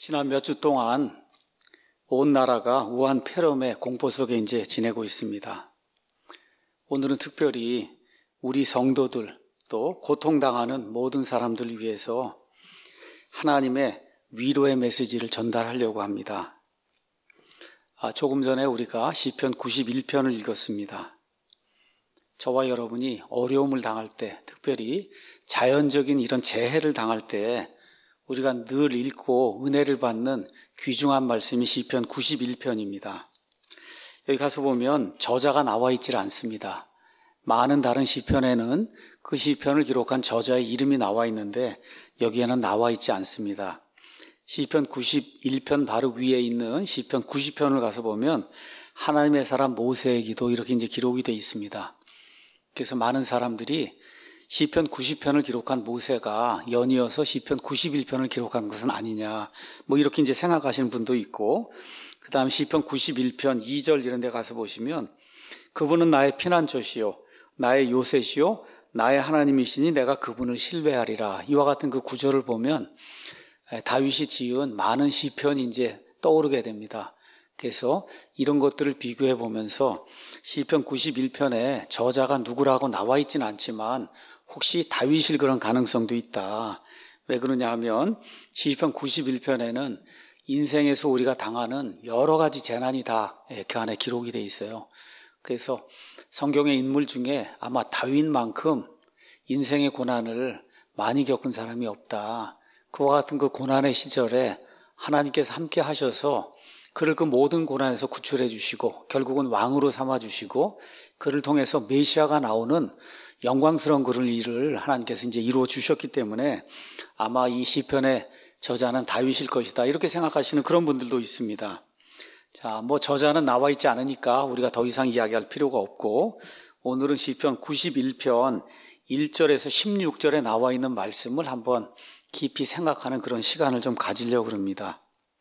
지난 몇 주 동안 온 나라가 우한 폐렴의 공포 속에 이제 지내고 있습니다. 오늘은 특별히 우리 성도들 또 고통당하는 모든 사람들을 위해서 하나님의 위로의 메시지를 전달하려고 합니다. 조금 전에 우리가 시편 91편을 읽었습니다. 저와 여러분이 어려움을 당할 때, 특별히 자연적인 이런 재해를 당할 때 우리가 늘 읽고 은혜를 받는 귀중한 말씀이 시편 91편입니다. 여기 가서 보면 저자가 나와 있질 않습니다. 많은 다른 시편에는 그 시편을 기록한 저자의 이름이 나와 있는데 여기에는 나와 있지 않습니다. 시편 91편 바로 위에 있는 시편 90편을 가서 보면 하나님의 사람 모세의 기도 이렇게 이제 기록이 되어 있습니다. 그래서 많은 사람들이 시편 90편을 기록한 모세가 연이어서 시편 91편을 기록한 것은 아니냐, 이렇게 이제 생각하시는 분도 있고, 그 다음 시편 91편 2절 이런 데 가서 보시면 그분은 나의 피난처시요 나의 요새시요 나의 하나님이시니 내가 그분을 신뢰하리라. 이와 같은 그 구절을 보면 다윗이 지은 많은 시편이 이제 떠오르게 됩니다. 그래서 이런 것들을 비교해 보면서 시편 91편에 저자가 누구라고 나와 있지는 않지만 혹시 다윗일 그런 가능성도 있다. 왜 그러냐 하면 시편 91편에는 인생에서 우리가 당하는 여러 가지 재난이 다 그 안에 기록이 돼 있어요. 그래서 성경의 인물 중에 아마 다윗만큼 인생의 고난을 많이 겪은 사람이 없다. 그와 같은 그 고난의 시절에 하나님께서 함께 하셔서 그를 그 모든 고난에서 구출해 주시고 결국은 왕으로 삼아 주시고 그를 통해서 메시아가 나오는 영광스러운 그런 일을 하나님께서 이제 이루어 주셨기 때문에 아마 이 시편의 저자는 다윗일 것이다. 이렇게 생각하시는 그런 분들도 있습니다. 자, 저자는 나와 있지 않으니까 우리가 더 이상 이야기할 필요가 없고 오늘은 시편 91편 1절에서 16절에 나와 있는 말씀을 한번 깊이 생각하는 그런 시간을 좀 가지려고 합니다.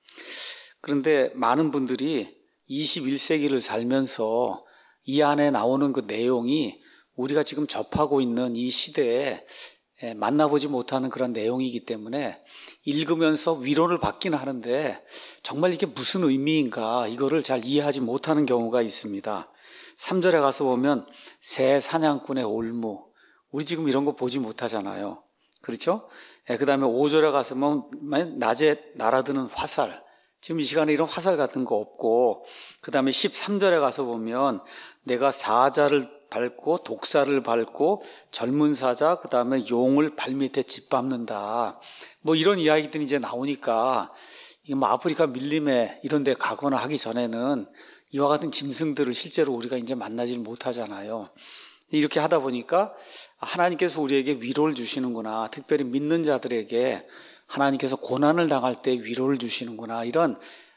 그런데 많은 분들이 21세기를 살면서 이 안에 나오는 그 내용이 우리가 지금 접하고 있는 이 시대에 만나보지 못하는 그런 내용이기 때문에 읽으면서 위로를 받기는 하는데 정말 이게 무슨 의미인가 이거를 잘 이해하지 못하는 경우가 있습니다. 3절에 가서 보면 새 사냥꾼의 올무, 우리 지금 이런 거 보지 못하잖아요. 그렇죠? 그 다음에 5절에 가서 보면 낮에 날아드는 화살, 지금 이 시간에 이런 화살 같은 거 없고, 그 다음에 13절에 가서 보면 내가 사자를 밟고 독사를 밟고 젊은 사자, 그 다음에 용을 발밑에 짓밟는다. 이런 이야기들이 이제 나오니까 이게 아프리카 밀림에 이런 데 가거나 하기 전에는 이와 같은 짐승들을 실제로 우리가 이제 만나질 못하잖아요. 이렇게 하다 보니까 하나님께서 우리에게 위로를 주시는구나. 특별히 믿는 자들에게 하나님께서 고난을 당할 때 위로를 주시는구나. 이런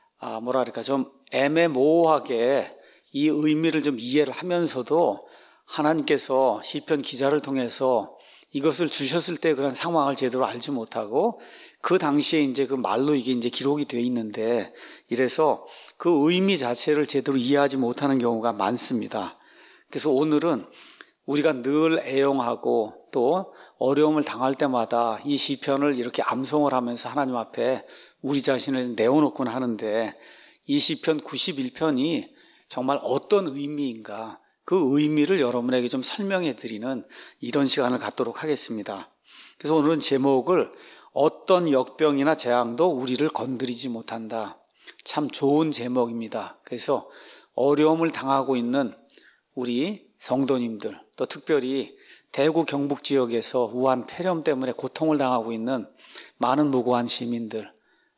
좀 애매모호하게 이 의미를 좀 이해를 하면서도 하나님께서 시편 기자를 통해서 이것을 주셨을 때 그런 상황을 제대로 알지 못하고 그 당시에 이제 그 말로 이게 이제 기록이 되어 있는데 이래서 그 의미 자체를 제대로 이해하지 못하는 경우가 많습니다. 그래서 오늘은 우리가 늘 애용하고 또 어려움을 당할 때마다 이 시편을 이렇게 암송을 하면서 하나님 앞에 우리 자신을 내어놓곤 하는데 이 시편 91편이 정말 어떤 의미인가 그 의미를 여러분에게 좀 설명해 드리는 이런 시간을 갖도록 하겠습니다. 그래서 오늘은 제목을 어떤 역병이나 재앙도 우리를 건드리지 못한다. 참 좋은 제목입니다. 그래서 어려움을 당하고 있는 우리 성도님들 또 특별히 대구 경북 지역에서 우한 폐렴 때문에 고통을 당하고 있는 많은 무고한 시민들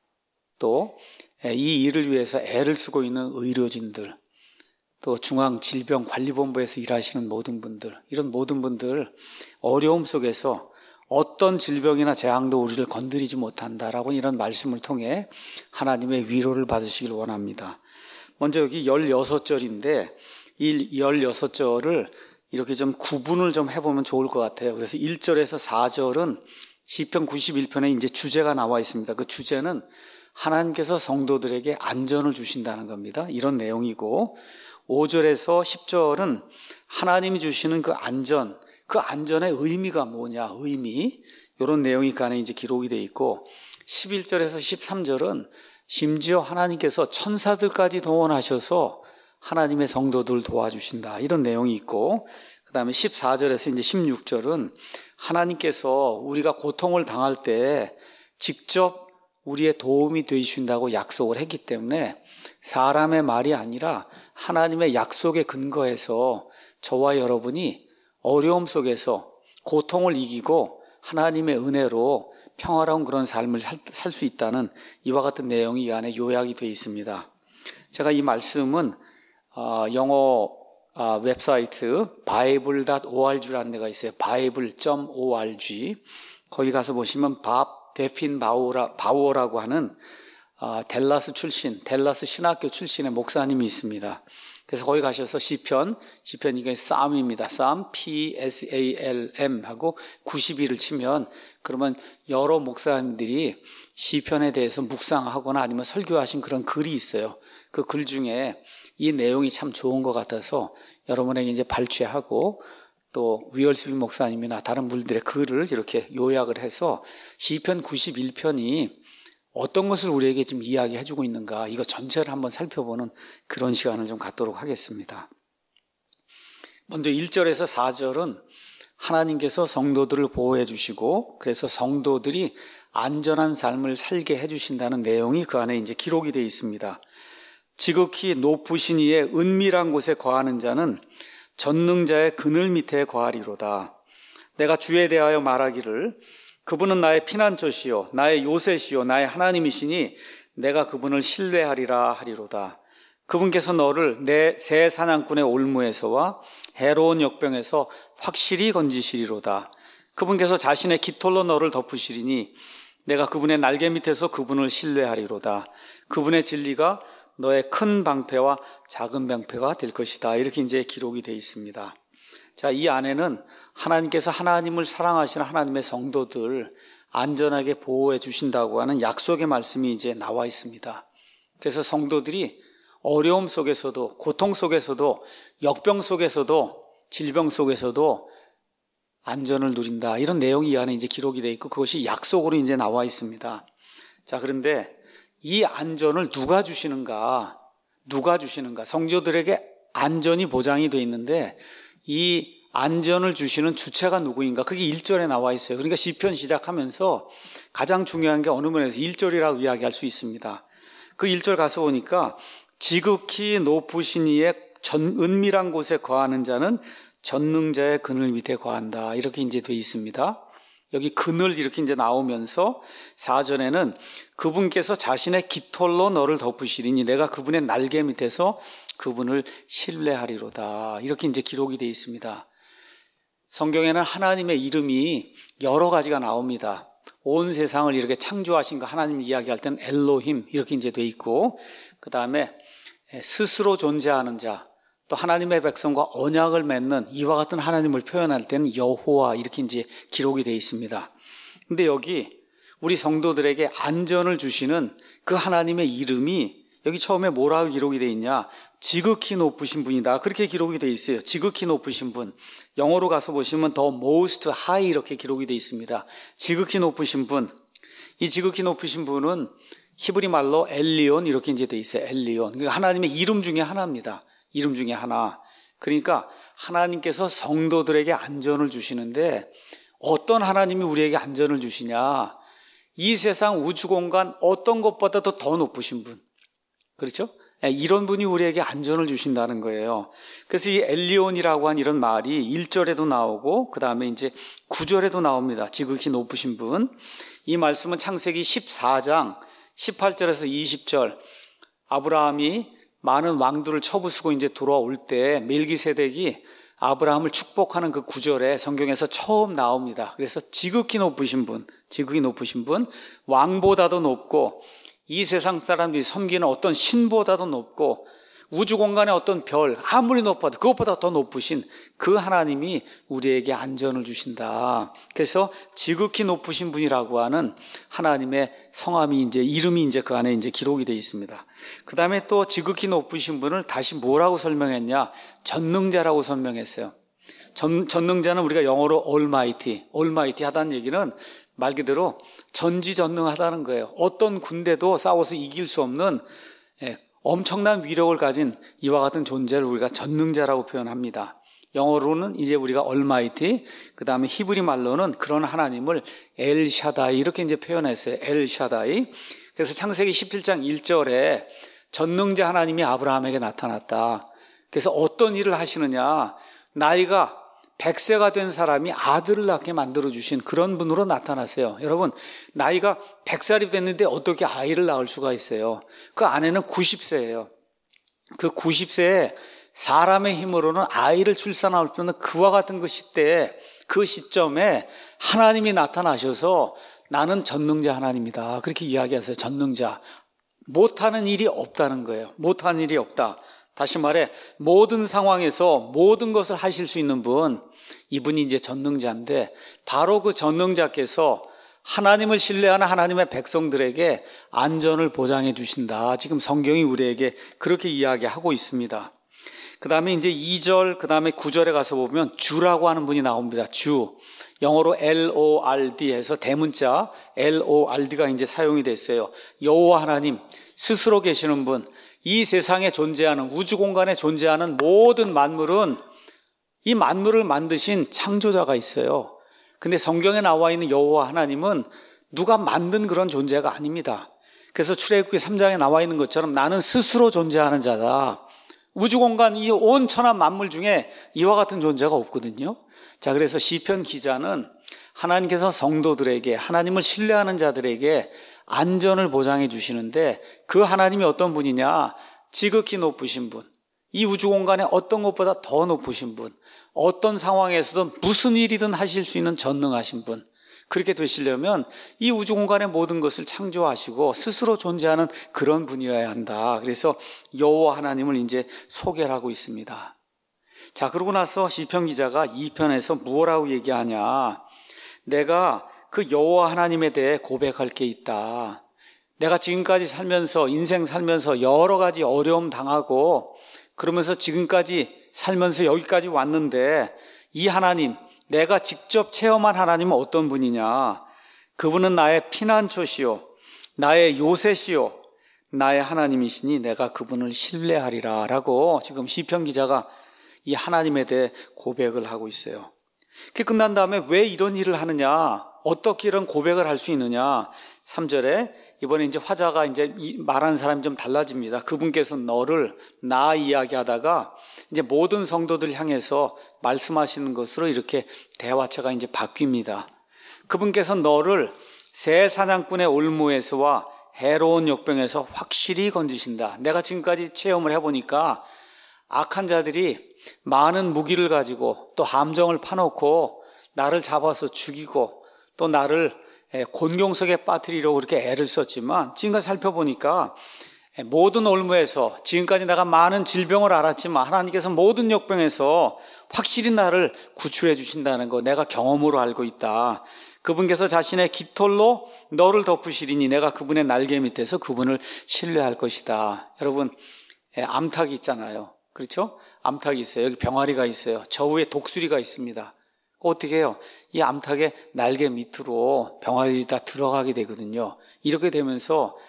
또 이 일을 위해서 애를 쓰고 있는 의료진들 또 중앙질병관리본부에서 일하시는 모든 분들 이런 모든 분들 어려움 속에서 어떤 질병이나 재앙도 우리를 건드리지 못한다라고 이런 말씀을 통해 하나님의 위로를 받으시길 원합니다. 먼저 여기 16절인데 이 16절을 이렇게 좀 구분을 좀 해보면 좋을 것 같아요. 그래서 1절에서 4절은 시편 91편에 이제 주제가 나와 있습니다. 그 주제는 하나님께서 성도들에게 안전을 주신다는 겁니다. 이런 내용이고 5절에서 10절은 하나님이 주시는 그 안전, 그 안전의 의미가 뭐냐, 의미 이런 내용이 그 안에 이제 기록이 되어 있고 11절에서 13절은 심지어 하나님께서 천사들까지 동원하셔서 하나님의 성도들 도와주신다, 이런 내용이 있고, 그 다음에 14절에서 이제 16절은 하나님께서 우리가 고통을 당할 때 직접 우리의 도움이 되신다고 약속을 했기 때문에 사람의 말이 아니라 하나님의 약속에 근거해서 저와 여러분이 어려움 속에서 고통을 이기고 하나님의 은혜로 평화로운 그런 삶을 살 수 있다는 이와 같은 내용이 이 안에 요약이 되어 있습니다. 제가 이 말씀은 영어 웹사이트 bible.org라는 데가 있어요. bible.org. 거기 가서 보시면 밥 데핀 바우어라고 하는 댈러스 신학교 출신의 목사님이 있습니다. 그래서 거기 가셔서 시편 이게 쌈입니다. 쌈 PSALM 하고 92를 치면, 그러면 여러 목사님들이 시편에 대해서 묵상하거나 아니면 설교하신 그런 글이 있어요. 그 글 중에 이 내용이 참 좋은 것 같아서 여러분에게 이제 발췌하고, 또 위얼슬 목사님이나 다른 분들의 글을 이렇게 요약을 해서 시편 91편이 어떤 것을 우리에게 지금 이야기해 주고 있는가, 이거 전체를 한번 살펴보는 그런 시간을 좀 갖도록 하겠습니다. 먼저 1절에서 4절은 하나님께서 성도들을 보호해 주시고, 그래서 성도들이 안전한 삶을 살게 해 주신다는 내용이 그 안에 이제 기록이 되어 있습니다. 지극히 높으신 이의 은밀한 곳에 거하는 자는 전능자의 그늘 밑에 거하리로다. 내가 주에 대하여 말하기를 그분은 나의 피난처시요 나의 요새시요 나의 하나님이시니 내가 그분을 신뢰하리라 하리로다. 그분께서 너를 내 새 사냥꾼의 올무에서와 해로운 역병에서 확실히 건지시리로다. 그분께서 자신의 깃털로 너를 덮으시리니 내가 그분의 날개 밑에서 그분을 신뢰하리로다. 그분의 진리가 너의 큰 방패와 작은 방패가 될 것이다. 이렇게 이제 기록이 되어 있습니다. 자, 이 안에는 하나님께서 하나님을 사랑하시는 하나님의 성도들 안전하게 보호해 주신다고 하는 약속의 말씀이 이제 나와 있습니다. 그래서 성도들이 어려움 속에서도, 고통 속에서도, 역병 속에서도, 질병 속에서도 안전을 누린다, 이런 내용이 이 안에 이제 기록이 되어 있고, 그것이 약속으로 이제 나와 있습니다. 자, 그런데 이 안전을 누가 주시는가? 성도들에게 안전이 보장이 되어 있는데 이 안전을 주시는 주체가 누구인가? 그게 1절에 나와 있어요. 그러니까 시편 시작하면서 가장 중요한 게 어느 면에서 1절이라고 이야기할 수 있습니다. 그 1절 가서 보니까 지극히 높으신 이의 은밀한 곳에 거하는 자는 전능자의 그늘 밑에 거한다, 이렇게 이제 되어 있습니다. 여기 그늘 이렇게 이제 나오면서 4절에는 그분께서 자신의 깃털로 너를 덮으시리니 내가 그분의 날개 밑에서 그분을 신뢰하리로다, 이렇게 이제 기록이 되어 있습니다. 성경에는 하나님의 이름이 여러 가지가 나옵니다. 온 세상을 이렇게 창조하신 거 하나님 이야기할 때는 엘로힘 이렇게 이제 돼 있고, 그 다음에 스스로 존재하는 자, 또 하나님의 백성과 언약을 맺는 이와 같은 하나님을 표현할 때는 여호와 이렇게 이제 기록이 되어 있습니다. 근데 여기 우리 성도들에게 안전을 주시는 그 하나님의 이름이 여기 처음에 뭐라고 기록이 되어 있냐? 지극히 높으신 분이다, 그렇게 기록이 되어 있어요. 지극히 높으신 분. 영어로 가서 보시면 the most high 이렇게 기록이 되어 있습니다. 지극히 높으신 분. 이 지극히 높으신 분은 히브리 말로 엘리온 이렇게 이제 되어 있어요. 엘리온. 그러니까 하나님의 이름 중에 하나입니다. 이름 중에 하나. 그러니까 하나님께서 성도들에게 안전을 주시는데 어떤 하나님이 우리에게 안전을 주시냐? 이 세상 우주공간 어떤 것보다도 더 높으신 분. 그렇죠? 이런 분이 우리에게 안전을 주신다는 거예요. 그래서 이 엘리온이라고 한 이런 말이 1절에도 나오고 그 다음에 이제 9절에도 나옵니다. 지극히 높으신 분. 이 말씀은 창세기 14장 18절에서 20절, 아브라함이 많은 왕들을 쳐부수고 이제 돌아올 때 멜기세덱이 아브라함을 축복하는 그 구절에 성경에서 처음 나옵니다. 그래서 지극히 높으신 분, 왕보다도 높고 이 세상 사람들이 섬기는 어떤 신보다도 높고 우주 공간의 어떤 별 아무리 높아도 그것보다 더 높으신 그 하나님이 우리에게 안전을 주신다. 그래서 지극히 높으신 분이라고 하는 하나님의 성함이 이제 이름이 이제 그 안에 이제 기록이 되어 있습니다. 그 다음에 또 지극히 높으신 분을 다시 뭐라고 설명했냐? 전능자라고 설명했어요. 전능자는 우리가 영어로 almighty 하다는 얘기는 말 그대로 전지전능하다는 거예요. 어떤 군대도 싸워서 이길 수 없는 엄청난 위력을 가진 이와 같은 존재를 우리가 전능자라고 표현합니다. 영어로는 이제 우리가 Almighty, 그 다음에 히브리 말로는 그런 하나님을 엘샤다이 이렇게 이제 표현했어요. 엘샤다이. 그래서 창세기 17장 1절에 전능자 하나님이 아브라함에게 나타났다. 그래서 어떤 일을 하시느냐, 나이가 100세가 된 사람이 아들을 낳게 만들어주신 그런 분으로 나타나세요. 여러분, 나이가 100살이 됐는데 어떻게 아이를 낳을 수가 있어요? 그 아내는 90세예요. 그 90세에 사람의 힘으로는 아이를 출산할 수 없는 그와 같은 그 시대에, 그 시점에 하나님이 나타나셔서 나는 전능자 하나님이다. 그렇게 이야기하세요. 전능자. 못하는 일이 없다는 거예요. 못하는 일이 없다. 다시 말해 모든 상황에서 모든 것을 하실 수 있는 분, 이분이 이제 전능자인데 바로 그 전능자께서 하나님을 신뢰하는 하나님의 백성들에게 안전을 보장해 주신다. 지금 성경이 우리에게 그렇게 이야기하고 있습니다. 그 다음에 이제 2절, 그 다음에 9절에 가서 보면 주라고 하는 분이 나옵니다. 주. 영어로 LORD 해서 대문자 LORD가 이제 사용이 됐어요. 여호와 하나님, 스스로 계시는 분. 이 세상에 존재하는, 우주 공간에 존재하는 모든 만물은 이 만물을 만드신 창조자가 있어요. 근데 성경에 나와 있는 여호와 하나님은 누가 만든 그런 존재가 아닙니다. 그래서 출애굽기 3장에 나와 있는 것처럼 나는 스스로 존재하는 자다. 우주 공간 이 온 천한 만물 중에 이와 같은 존재가 없거든요. 자, 그래서 시편 기자는 하나님께서 성도들에게, 하나님을 신뢰하는 자들에게 안전을 보장해 주시는데 그 하나님이 어떤 분이냐? 지극히 높으신 분. 이 우주 공간에 어떤 것보다 더 높으신 분. 어떤 상황에서도 무슨 일이든 하실 수 있는 전능하신 분. 그렇게 되시려면 이 우주 공간의 모든 것을 창조하시고 스스로 존재하는 그런 분이어야 한다. 그래서 여호와 하나님을 이제 소개를 하고 있습니다. 자, 그러고 나서 시편 기자가 2편에서 뭐라고 얘기하냐? 내가 그 여호와 하나님에 대해 고백할 게 있다. 내가 지금까지 살면서, 인생 살면서 여러 가지 어려움 당하고 그러면서 지금까지 살면서 여기까지 왔는데 이 하나님, 내가 직접 체험한 하나님은 어떤 분이냐? 그분은 나의 피난처시요, 나의 요새시요, 나의 하나님이시니 내가 그분을 신뢰하리라 라고 지금 시편 기자가 이 하나님에 대해 고백을 하고 있어요. 그게 끝난 다음에 왜 이런 일을 하느냐? 어떻게 이런 고백을 할 수 있느냐? 3절에 이번에 이제 화자가 이제 말하는 사람이 좀 달라집니다. 그분께서 너를, 나 이야기하다가 이제 모든 성도들 향해서 말씀하시는 것으로 이렇게 대화체가 이제 바뀝니다. 그분께서 너를 새 사냥꾼의 올무에서와 해로운 역병에서 확실히 건지신다. 내가 지금까지 체험을 해보니까 악한 자들이 많은 무기를 가지고 또 함정을 파놓고 나를 잡아서 죽이고 또 나를 곤경석에 빠뜨리려고 그렇게 애를 썼지만 지금까지 살펴보니까 모든 올무에서 지금까지 내가 많은 질병을 앓았지만 하나님께서 모든 역병에서 확실히 나를 구출해 주신다는 거 내가 경험으로 알고 있다. 그분께서 자신의 깃털로 너를 덮으시리니 내가 그분의 날개 밑에서 그분을 신뢰할 것이다. 여러분, 암탉이 있잖아요. 그렇죠? 암탉이 있어요. 여기 병아리가 있어요. 저 위에 독수리가 있습니다. 어떻게 해요? 이 암탉의 날개 밑으로 병아리 다 들어가게 되거든요. 이렇게 되면서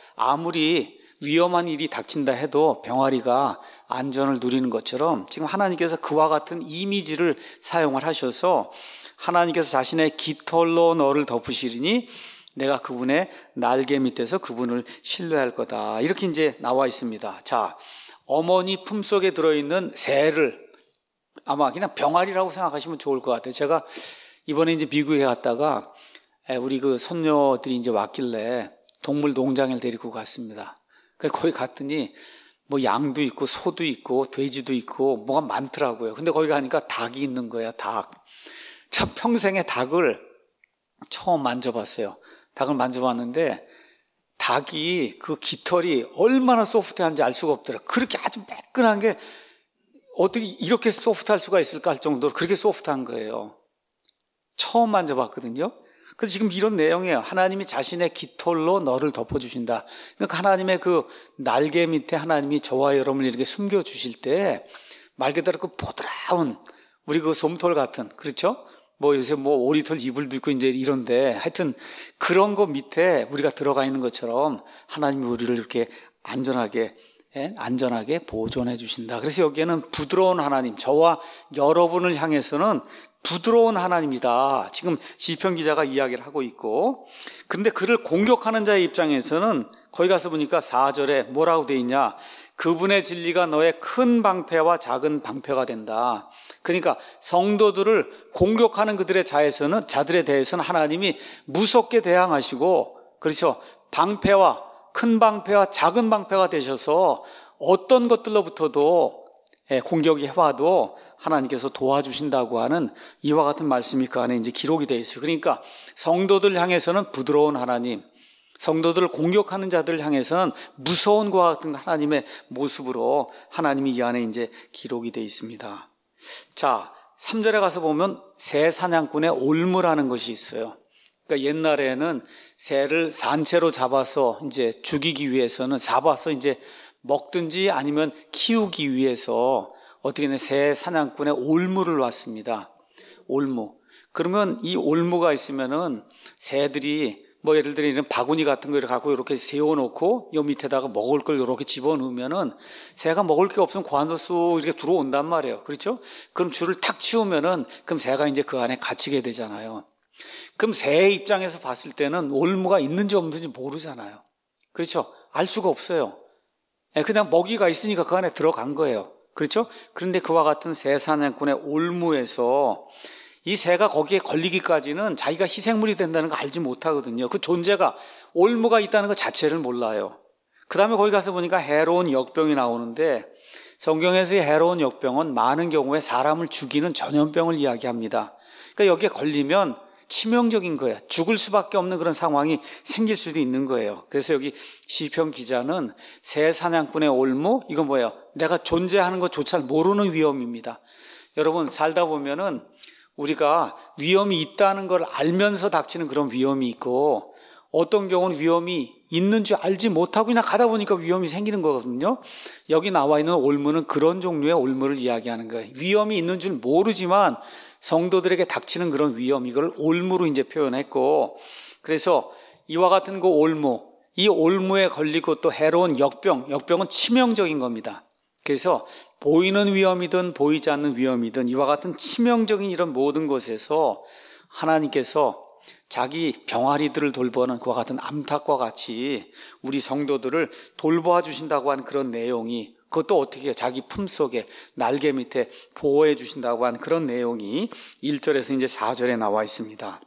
아무리 위험한 일이 닥친다 해도 병아리가 안전을 누리는 것처럼 지금 하나님께서 그와 같은 이미지를 사용을 하셔서 하나님께서 자신의 깃털로 너를 덮으시리니 내가 그분의 날개 밑에서 그분을 신뢰할 거다. 이렇게 이제 나와 있습니다. 자, 어머니 품속에 들어있는 새를 아마 그냥 병아리라고 생각하시면 좋을 것 같아요. 제가 이번에 이제 미국에 갔다가 우리 그 손녀들이 이제 왔길래 동물 농장을 데리고 갔습니다. 거기 갔더니 뭐 양도 있고 소도 있고 돼지도 있고 뭐가 많더라고요. 근데 거기 가니까 닭이 있는 거야, 닭. 참 평생에 닭을 처음 만져봤어요. 닭을 만져봤는데 닭이 그 깃털이 얼마나 소프트한지 알 수가 없더라. 그렇게 아주 매끈한 게 어떻게 이렇게 소프트할 수가 있을까 할 정도로 그렇게 소프트한 거예요. 처음 만져봤거든요. 그래서 지금 이런 내용이에요. 하나님이 자신의 깃털로 너를 덮어주신다. 그러니까 하나님의 그 날개 밑에 하나님이 저와 여러분을 이렇게 숨겨주실 때 말 그대로 그 보드라운 우리 그 솜털 같은, 그렇죠? 요새 오리털 이불도 있고 이제 이런데 하여튼 그런 거 밑에 우리가 들어가 있는 것처럼 하나님이 우리를 이렇게 안전하게 보존해 주신다. 그래서 여기에는 부드러운 하나님, 저와 여러분을 향해서는 부드러운 하나님이다. 지금 시편 기자가 이야기를 하고 있고, 그런데 그를 공격하는 자의 입장에서는 거기 가서 보니까 4절에 뭐라고 돼 있냐? 그분의 진리가 너의 큰 방패와 작은 방패가 된다. 그러니까 성도들을 공격하는 그들의 자들에 대해서는 하나님이 무섭게 대항하시고, 그렇죠? 방패와 큰 방패와 작은 방패가 되셔서 어떤 것들로부터도 공격이 해와도 하나님께서 도와주신다고 하는 이와 같은 말씀이 그 안에 이제 기록이 되어 있어요. 그러니까 성도들 향해서는 부드러운 하나님, 성도들을 공격하는 자들을 향해서는 무서운 것과 같은 하나님의 모습으로 하나님이 이 안에 이제 기록이 되어 있습니다. 자, 3절에 가서 보면 새 사냥꾼의 올무라는 것이 있어요. 그러니까 옛날에는 새를 산채로 잡아서 이제 죽이기 위해서는 잡아서 이제 먹든지 아니면 키우기 위해서 어떻게 든 새 사냥꾼의 올무를 놨습니다. 올무. 그러면 이 올무가 있으면은 새들이 예를 들어 이런 바구니 같은 걸 갖고 이렇게 세워놓고 요 밑에다가 먹을 걸 이렇게 집어넣으면은 새가 먹을 게 없으면 그 안으로 쑥 이렇게 들어온단 말이에요. 그렇죠? 그럼 줄을 탁 치우면은 그럼 새가 이제 그 안에 갇히게 되잖아요. 그럼 새의 입장에서 봤을 때는 올무가 있는지 없는지 모르잖아요. 그렇죠? 알 수가 없어요. 그냥 먹이가 있으니까 그 안에 들어간 거예요. 그렇죠? 그런데 그와 같은 새 사냥꾼의 올무에서 이 새가 거기에 걸리기까지는 자기가 희생물이 된다는 거 알지 못하거든요. 그 존재가, 올무가 있다는 것 자체를 몰라요. 그 다음에 거기 가서 보니까 해로운 역병이 나오는데, 성경에서의 해로운 역병은 많은 경우에 사람을 죽이는 전염병을 이야기합니다. 그러니까 여기에 걸리면 치명적인 거예요. 죽을 수밖에 없는 그런 상황이 생길 수도 있는 거예요. 그래서 여기 시편 기자는 새 사냥꾼의 올무, 이건 뭐예요? 내가 존재하는 것조차 모르는 위험입니다. 여러분, 살다 보면은 우리가 위험이 있다는 걸 알면서 닥치는 그런 위험이 있고, 어떤 경우는 위험이 있는 줄 알지 못하고 그냥 가다 보니까 위험이 생기는 거거든요. 여기 나와 있는 올무는 그런 종류의 올무를 이야기하는 거예요. 위험이 있는 줄 모르지만 성도들에게 닥치는 그런 위험, 이걸 올무로 이제 표현했고, 그래서 이와 같은 그 올무, 이 올무에 걸리고 또 해로운 역병은 치명적인 겁니다. 그래서 보이는 위험이든 보이지 않는 위험이든 이와 같은 치명적인 이런 모든 것에서 하나님께서 자기 병아리들을 돌보는 그와 같은 암탉과 같이 우리 성도들을 돌보아 주신다고 하는 그런 내용이, 그것도 어떻게 자기 품속에 날개 밑에 보호해 주신다고 하는 그런 내용이 1절에서 이제 4절에 나와 있습니다.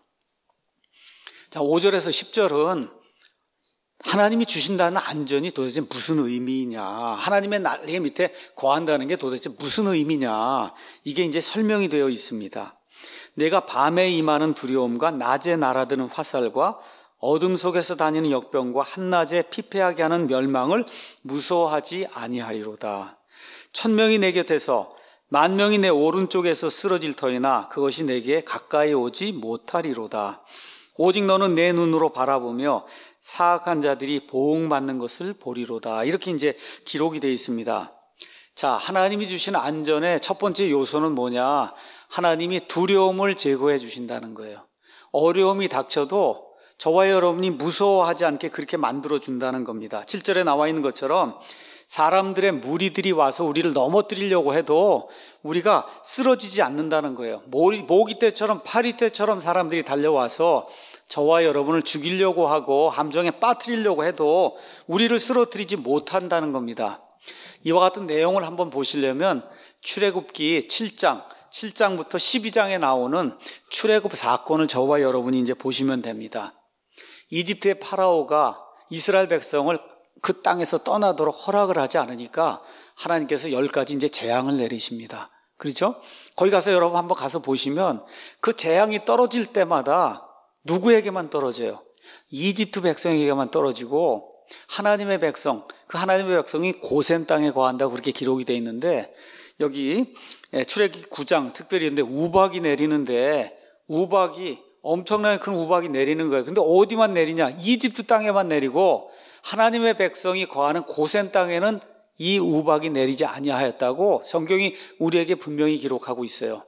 자, 5절에서 10절은 하나님이 주신다는 안전이 도대체 무슨 의미이냐, 하나님의 날개 밑에 거한다는 게 도대체 무슨 의미냐, 이게 이제 설명이 되어 있습니다. 내가 밤에 임하는 두려움과 낮에 날아드는 화살과 어둠 속에서 다니는 역병과 한낮에 피폐하게 하는 멸망을 무서워하지 아니하리로다. 1000명이 내 곁에서 10,000명이 내 오른쪽에서 쓰러질 터이나 그것이 내게 가까이 오지 못하리로다. 오직 너는 내 눈으로 바라보며 사악한 자들이 보응받는 것을 보리로다. 이렇게 이제 기록이 되어 있습니다. 자, 하나님이 주신 안전의 첫 번째 요소는 뭐냐? 하나님이 두려움을 제거해 주신다는 거예요. 어려움이 닥쳐도 저와 여러분이 무서워하지 않게 그렇게 만들어 준다는 겁니다. 7절에 나와 있는 것처럼 사람들의 무리들이 와서 우리를 넘어뜨리려고 해도 우리가 쓰러지지 않는다는 거예요. 모기 때처럼 파리 때처럼 사람들이 달려와서 저와 여러분을 죽이려고 하고 함정에 빠뜨리려고 해도 우리를 쓰러뜨리지 못한다는 겁니다. 이와 같은 내용을 한번 보시려면 출애굽기 7장부터 12장에 나오는 출애굽 사건을 저와 여러분이 이제 보시면 됩니다. 이집트의 파라오가 이스라엘 백성을 그 땅에서 떠나도록 허락을 하지 않으니까 하나님께서 10가지 이제 재앙을 내리십니다. 그렇죠? 거기 가서 여러분 한번 가서 보시면 그 재앙이 떨어질 때마다 누구에게만 떨어져요? 이집트 백성에게만 떨어지고 하나님의 백성, 그 하나님의 백성이 고센 땅에 거한다고 그렇게 기록이 되어 있는데, 여기 출애굽기 9장 특별히 근데 우박이 내리는데, 우박이 엄청나게 큰 우박이 내리는 거예요. 근데 어디만 내리냐? 이집트 땅에만 내리고 하나님의 백성이 거하는 고센 땅에는 이 우박이 내리지 아니하였다고 성경이 우리에게 분명히 기록하고 있어요.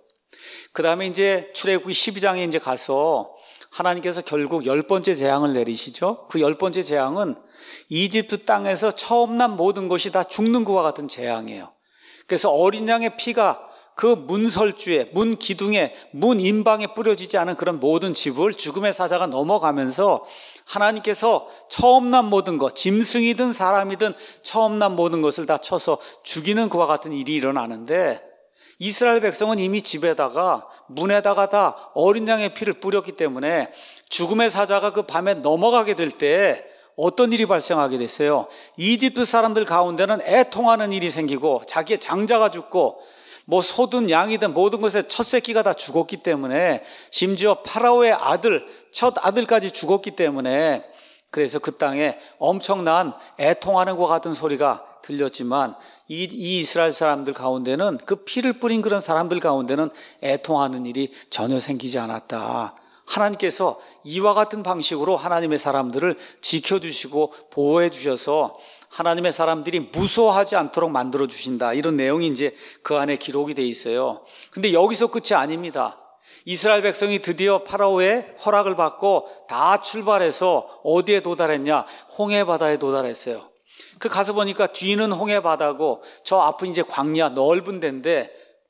그 다음에 이제 출애굽기 12장에 이제 가서 하나님께서 결국 10번째 재앙을 내리시죠. 그 10번째 재앙은 이집트 땅에서 처음 난 모든 것이 다 죽는 것과 같은 재앙이에요. 그래서 어린 양의 피가 그 문설주에, 문 기둥에, 문 인방에 뿌려지지 않은 그런 모든 집을 죽음의 사자가 넘어가면서 하나님께서 처음 난 모든 것, 짐승이든 사람이든 처음 난 모든 것을 다 쳐서 죽이는 그와 같은 일이 일어나는데, 이스라엘 백성은 이미 집에다가 문에다가 다 어린 양의 피를 뿌렸기 때문에 죽음의 사자가 그 밤에 넘어가게 될 때 어떤 일이 발생하게 됐어요? 이집트 사람들 가운데는 애통하는 일이 생기고, 자기의 장자가 죽고, 뭐 소든 양이든 모든 것에 첫 새끼가 다 죽었기 때문에, 심지어 파라오의 아들, 첫 아들까지 죽었기 때문에, 그래서 그 땅에 엄청난 애통하는 것 같은 소리가 들렸지만, 이 이스라엘 사람들 가운데는, 그 피를 뿌린 그런 사람들 가운데는 애통하는 일이 전혀 생기지 않았다. 하나님께서 이와 같은 방식으로 하나님의 사람들을 지켜주시고 보호해 주셔서 하나님의 사람들이 무서워하지 않도록 만들어 주신다. 이런 내용이 이제 그 안에 기록이 돼 있어요. 근데 여기서 끝이 아닙니다. 이스라엘 백성이 드디어 파라오의 허락을 받고 다 출발해서 어디에 도달했냐? 홍해바다에 도달했어요. 그 가서 보니까 뒤는 홍해바다고 저 앞은 이제 광야 넓은 데인데,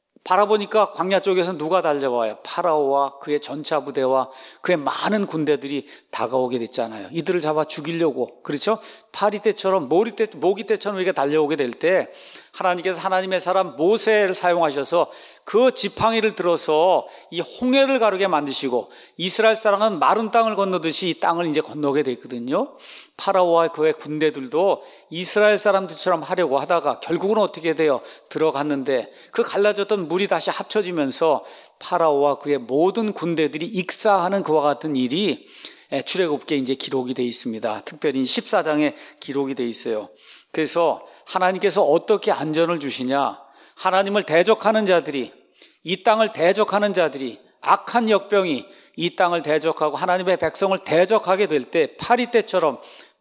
바라보니까 광야 쪽에서 누가 달려와요? 파라오와 그의 전차 부대와 그의 많은 군대들이 다가오게 됐잖아요. 이들을 잡아 죽이려고. 그렇죠? 파리떼처럼 모기떼처럼 이렇게 달려오게 될 때 하나님께서 하나님의 사람 모세를 사용하셔서 그 지팡이를 들어서 이 홍해를 가르게 만드시고, 이스라엘 사람은 마른 땅을 건너듯이 이 땅을 이제 건너게 됐거든요. 파라오와 그의 군대들도 이스라엘 사람들처럼 하려고 하다가 결국은 어떻게 돼요? 들어갔는데 그 갈라졌던 물이 다시 합쳐지면서 파라오와 그의 모든 군대들이 익사하는 그와 같은 일이 출애굽기에 이제 기록이 되어 있습니다. 특별히 14장에 기록이 되어 있어요. 그래서 하나님께서 어떻게 안전을 주시냐? 하나님을 대적하는 자들이, 이 땅을 대적하는 자들이, 악한 역병이 이 땅을 대적하고 하나님의 백성을 대적하게 될 때 파리떼처럼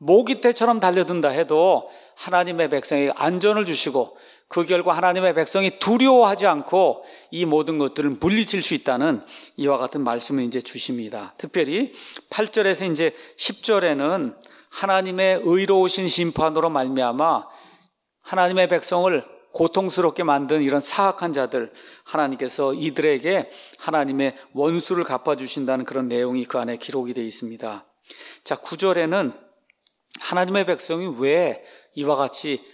모기떼처럼 달려든다 해도 하나님의 백성에게 안전을 주시고, 그 결과 하나님의 백성이 두려워하지 않고 이 모든 것들을 물리칠 수 있다는 이와 같은 말씀을 이제 주십니다. 특별히 8절에서 이제 10절에는 하나님의 의로우신 심판으로 말미암아 하나님의 백성을 고통스럽게 만든 이런 사악한 자들, 하나님께서 이들에게 하나님의 원수를 갚아주신다는 그런 내용이 그 안에 기록이 되어 있습니다. 자, 9절에는 하나님의 백성이 왜 이와 같이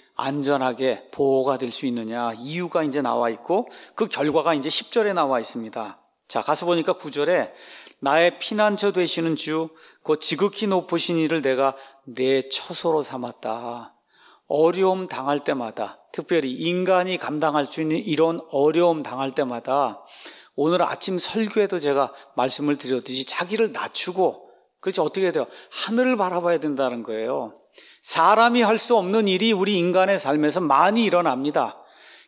안전하게 보호가 될 수 있느냐, 이유가 이제 나와 있고 그 결과가 이제 10절에 나와 있습니다. 자, 가서 보니까 9절에 나의 피난처 되시는 주, 그 지극히 높으신 이를 내가 내 처소로 삼았다. 어려움 당할 때마다, 특별히 인간이 감당할 수 있는 이런 어려움 당할 때마다, 오늘 아침 설교에도 제가 말씀을 드렸듯이 자기를 낮추고, 그렇지, 어떻게 돼요? 하늘을 바라봐야 된다는 거예요. 사람이 할 수 없는 일이 우리 인간의 삶에서 많이 일어납니다.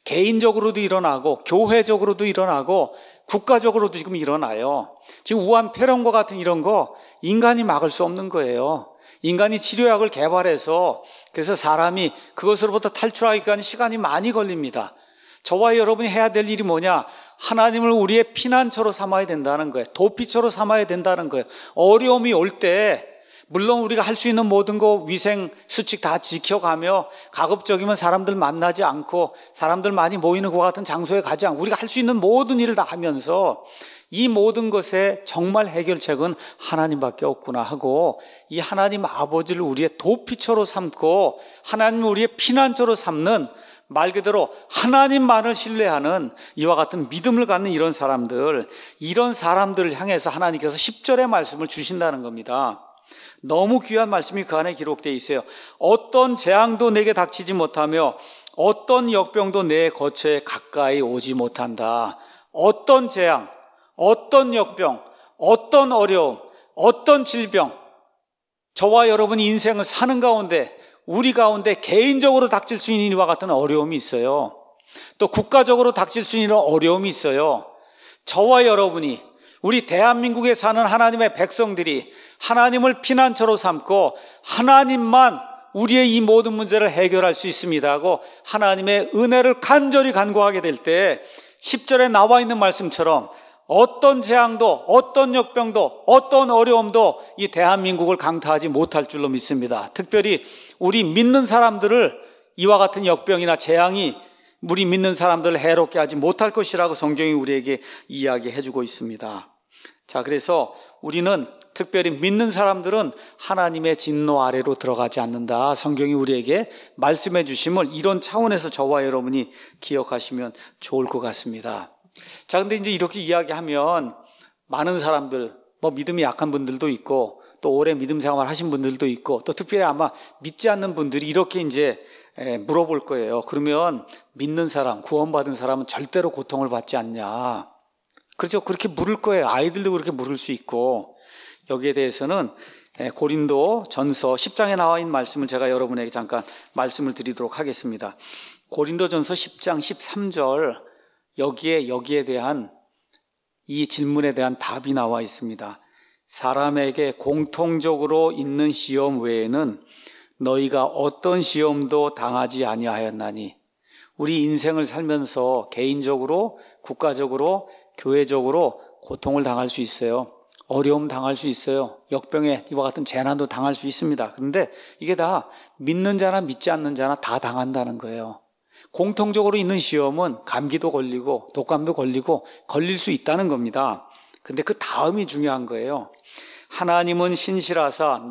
개인적으로도 일어나고 교회적으로도 일어나고 국가적으로도 지금 일어나요. 지금 우한 폐렴과 같은 이런 거 인간이 막을 수 없는 거예요. 인간이 치료약을 개발해서, 그래서 사람이 그것으로부터 탈출하기까지 시간이 많이 걸립니다. 저와 여러분이 해야 될 일이 뭐냐? 하나님을 우리의 피난처로 삼아야 된다는 거예요. 도피처로 삼아야 된다는 거예요. 어려움이 올 때 물론 우리가 할 수 있는 모든 거 위생 수칙 다 지켜가며, 가급적이면 사람들 만나지 않고 사람들 많이 모이는 것 같은 장소에 가지 않고 우리가 할 수 있는 모든 일을 다 하면서 이 모든 것의 정말 해결책은 하나님밖에 없구나 하고, 이 하나님 아버지를 우리의 도피처로 삼고 하나님을 우리의 피난처로 삼는, 말 그대로 하나님만을 신뢰하는 이와 같은 믿음을 갖는 이런 사람들을 향해서 하나님께서 10절의 말씀을 주신다는 겁니다. 너무 귀한 말씀이 그 안에 기록되어 있어요. 어떤 재앙도 내게 닥치지 못하며 어떤 역병도 내 거처에 가까이 오지 못한다. 어떤 재앙, 어떤 역병, 어떤 어려움, 어떤 질병, 저와 여러분이 인생을 사는 가운데, 우리 가운데 개인적으로 닥칠 수 있는 이와 같은 어려움이 있어요. 또 국가적으로 닥칠 수 있는 어려움이 있어요. 저와 여러분이, 우리 대한민국에 사는 하나님의 백성들이 하나님을 피난처로 삼고 하나님만 우리의 이 모든 문제를 해결할 수 있습니다 하고 하나님의 은혜를 간절히 간구하게 될 때, 10절에 나와 있는 말씀처럼 어떤 재앙도, 어떤 역병도, 어떤 어려움도 이 대한민국을 강타하지 못할 줄로 믿습니다. 특별히 우리 믿는 사람들을 이와 같은 역병이나 재앙이 우리 믿는 사람들을 해롭게 하지 못할 것이라고 성경이 우리에게 이야기해주고 있습니다. 자, 그래서 우리는 특별히 믿는 사람들은 하나님의 진노 아래로 들어가지 않는다. 성경이 우리에게 말씀해 주심을 이런 차원에서 저와 여러분이 기억하시면 좋을 것 같습니다. 자, 근데 이제 이렇게 이야기하면 많은 사람들, 믿음이 약한 분들도 있고 또 오래 믿음 생활 하신 분들도 있고 또 특별히 아마 믿지 않는 분들이 이렇게 이제 물어볼 거예요. 그러면 믿는 사람, 구원받은 사람은 절대로 고통을 받지 않냐? 그렇죠. 그렇게 물을 거예요. 아이들도 그렇게 물을 수 있고. 여기에 대해서는 고린도 전서 10장에 나와 있는 말씀을 제가 여러분에게 잠깐 말씀을 드리도록 하겠습니다. 고린도 전서 10장 13절 여기에 대한 이 질문에 대한 답이 나와 있습니다. 사람에게 공통적으로 있는 시험 외에는 너희가 어떤 시험도 당하지 아니하였나니. 우리 인생을 살면서 개인적으로, 국가적으로, 교회적으로 고통을 당할 수 있어요. 어려움 당할 수 있어요. 역병에 이와 같은 재난도 당할 수 있습니다. 그런데 이게 다 믿는 자나 믿지 않는 자나 다 당한다는 거예요. 공통적으로 있는 시험은 감기도 걸리고 독감도 걸리고 걸릴 수 있다는 겁니다. 근데 그 다음이 중요한 거예요. 하나님은 신실하사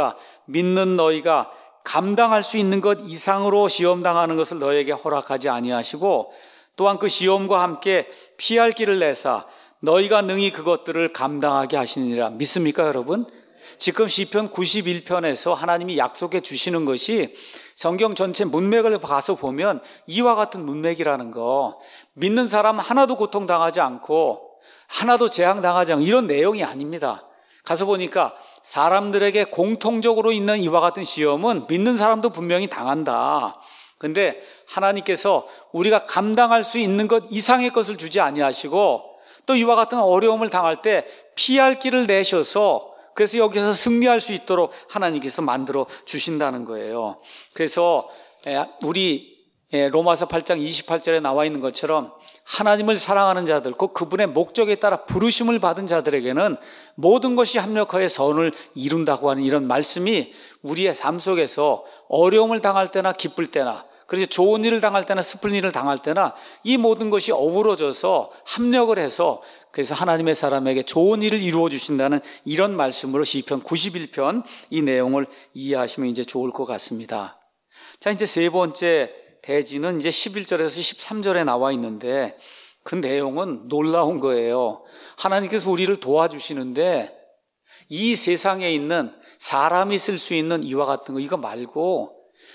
믿는 너희가 감당할 수 있는 것 이상으로 시험당하는 것을 너에게 허락하지 아니하시고 또한 그 시험과 함께 피할 길을 내사 너희가 능히 그것들을 감당하게 하시느니라. 믿습니까, 여러분? 지금 시편 91편에서 하나님이 약속해 주시는 것이 성경 전체 문맥을 가서 보면 이와 같은 문맥이라는 거, 믿는 사람 하나도 고통당하지 않고 하나도 재앙당하지 않고 이런 내용이 아닙니다. 가서 보니까 사람들에게 공통적으로 있는 이와 같은 시험은 믿는 사람도 분명히 당한다. 근데 하나님께서 우리가 감당할 수 있는 것 이상의 것을 주지 아니하시고 또 이와 같은 어려움을 당할 때 피할 길을 내셔서 그래서 여기서 승리할 수 있도록 하나님께서 만들어 주신다는 거예요. 그래서 우리 로마서 8장 28절에 나와 있는 것처럼 하나님을 사랑하는 자들, 꼭 그분의 목적에 따라 부르심을 받은 자들에게는 모든 것이 합력하여 선을 이룬다고 하는 이런 말씀이 우리의 삶 속에서 어려움을 당할 때나 기쁠 때나, 그래서 좋은 일을 당할 때나 슬픈 일을 당할 때나 이 모든 것이 어우러져서 합력을 해서 그래서 하나님의 사람에게 좋은 일을 이루어 주신다는 이런 말씀으로 시편 91편 이 내용을 이해하시면 이제 좋을 것 같습니다. 자, 이제 세 번째 대지는 이제 11절에서 13절에 나와 있는데 그 내용은 놀라운 거예요. 하나님께서 우리를 도와주시는데 이 세상에 있는 사람이 쓸 수 있는 이와 같은 거 이거 말고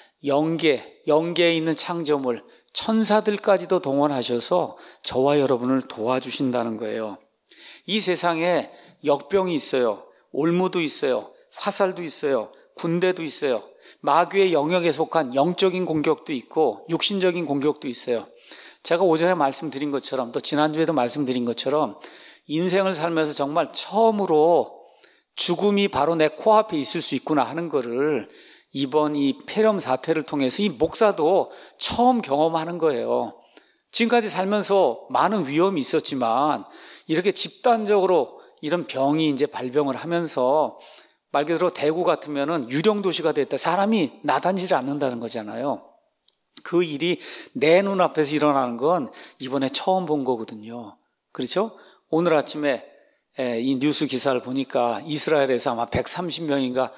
영계에 있는 창조물 천사들까지도 동원하셔서 저와 여러분을 도와주신다는 거예요. 이 세상에 역병이 있어요. 올무도 있어요. 화살도 있어요. 군대도 있어요. 마귀의 영역에 속한 영적인 공격도 있고 육신적인 공격도 있어요. 제가 오전에 말씀드린 것처럼 또 지난주에도 말씀드린 것처럼 인생을 살면서 정말 처음으로 죽음이 바로 내 코앞에 있을 수 있구나 하는 거를 이번 이 폐렴 사태를 통해서 이 목사도 처음 경험하는 거예요. 지금까지 살면서 많은 위험이 있었지만 이렇게 집단적으로 이런 병이 이제 발병을 하면서 말 그대로 대구 같으면은 유령 도시가 됐다. 사람이 나다니지 않는다는 거잖아요. 그 일이 내 눈앞에서 일어나는 건 이번에 처음 본 거거든요. 그렇죠? 오늘 아침에 이 뉴스 기사를 보니까 이스라엘에서 아마 130명인가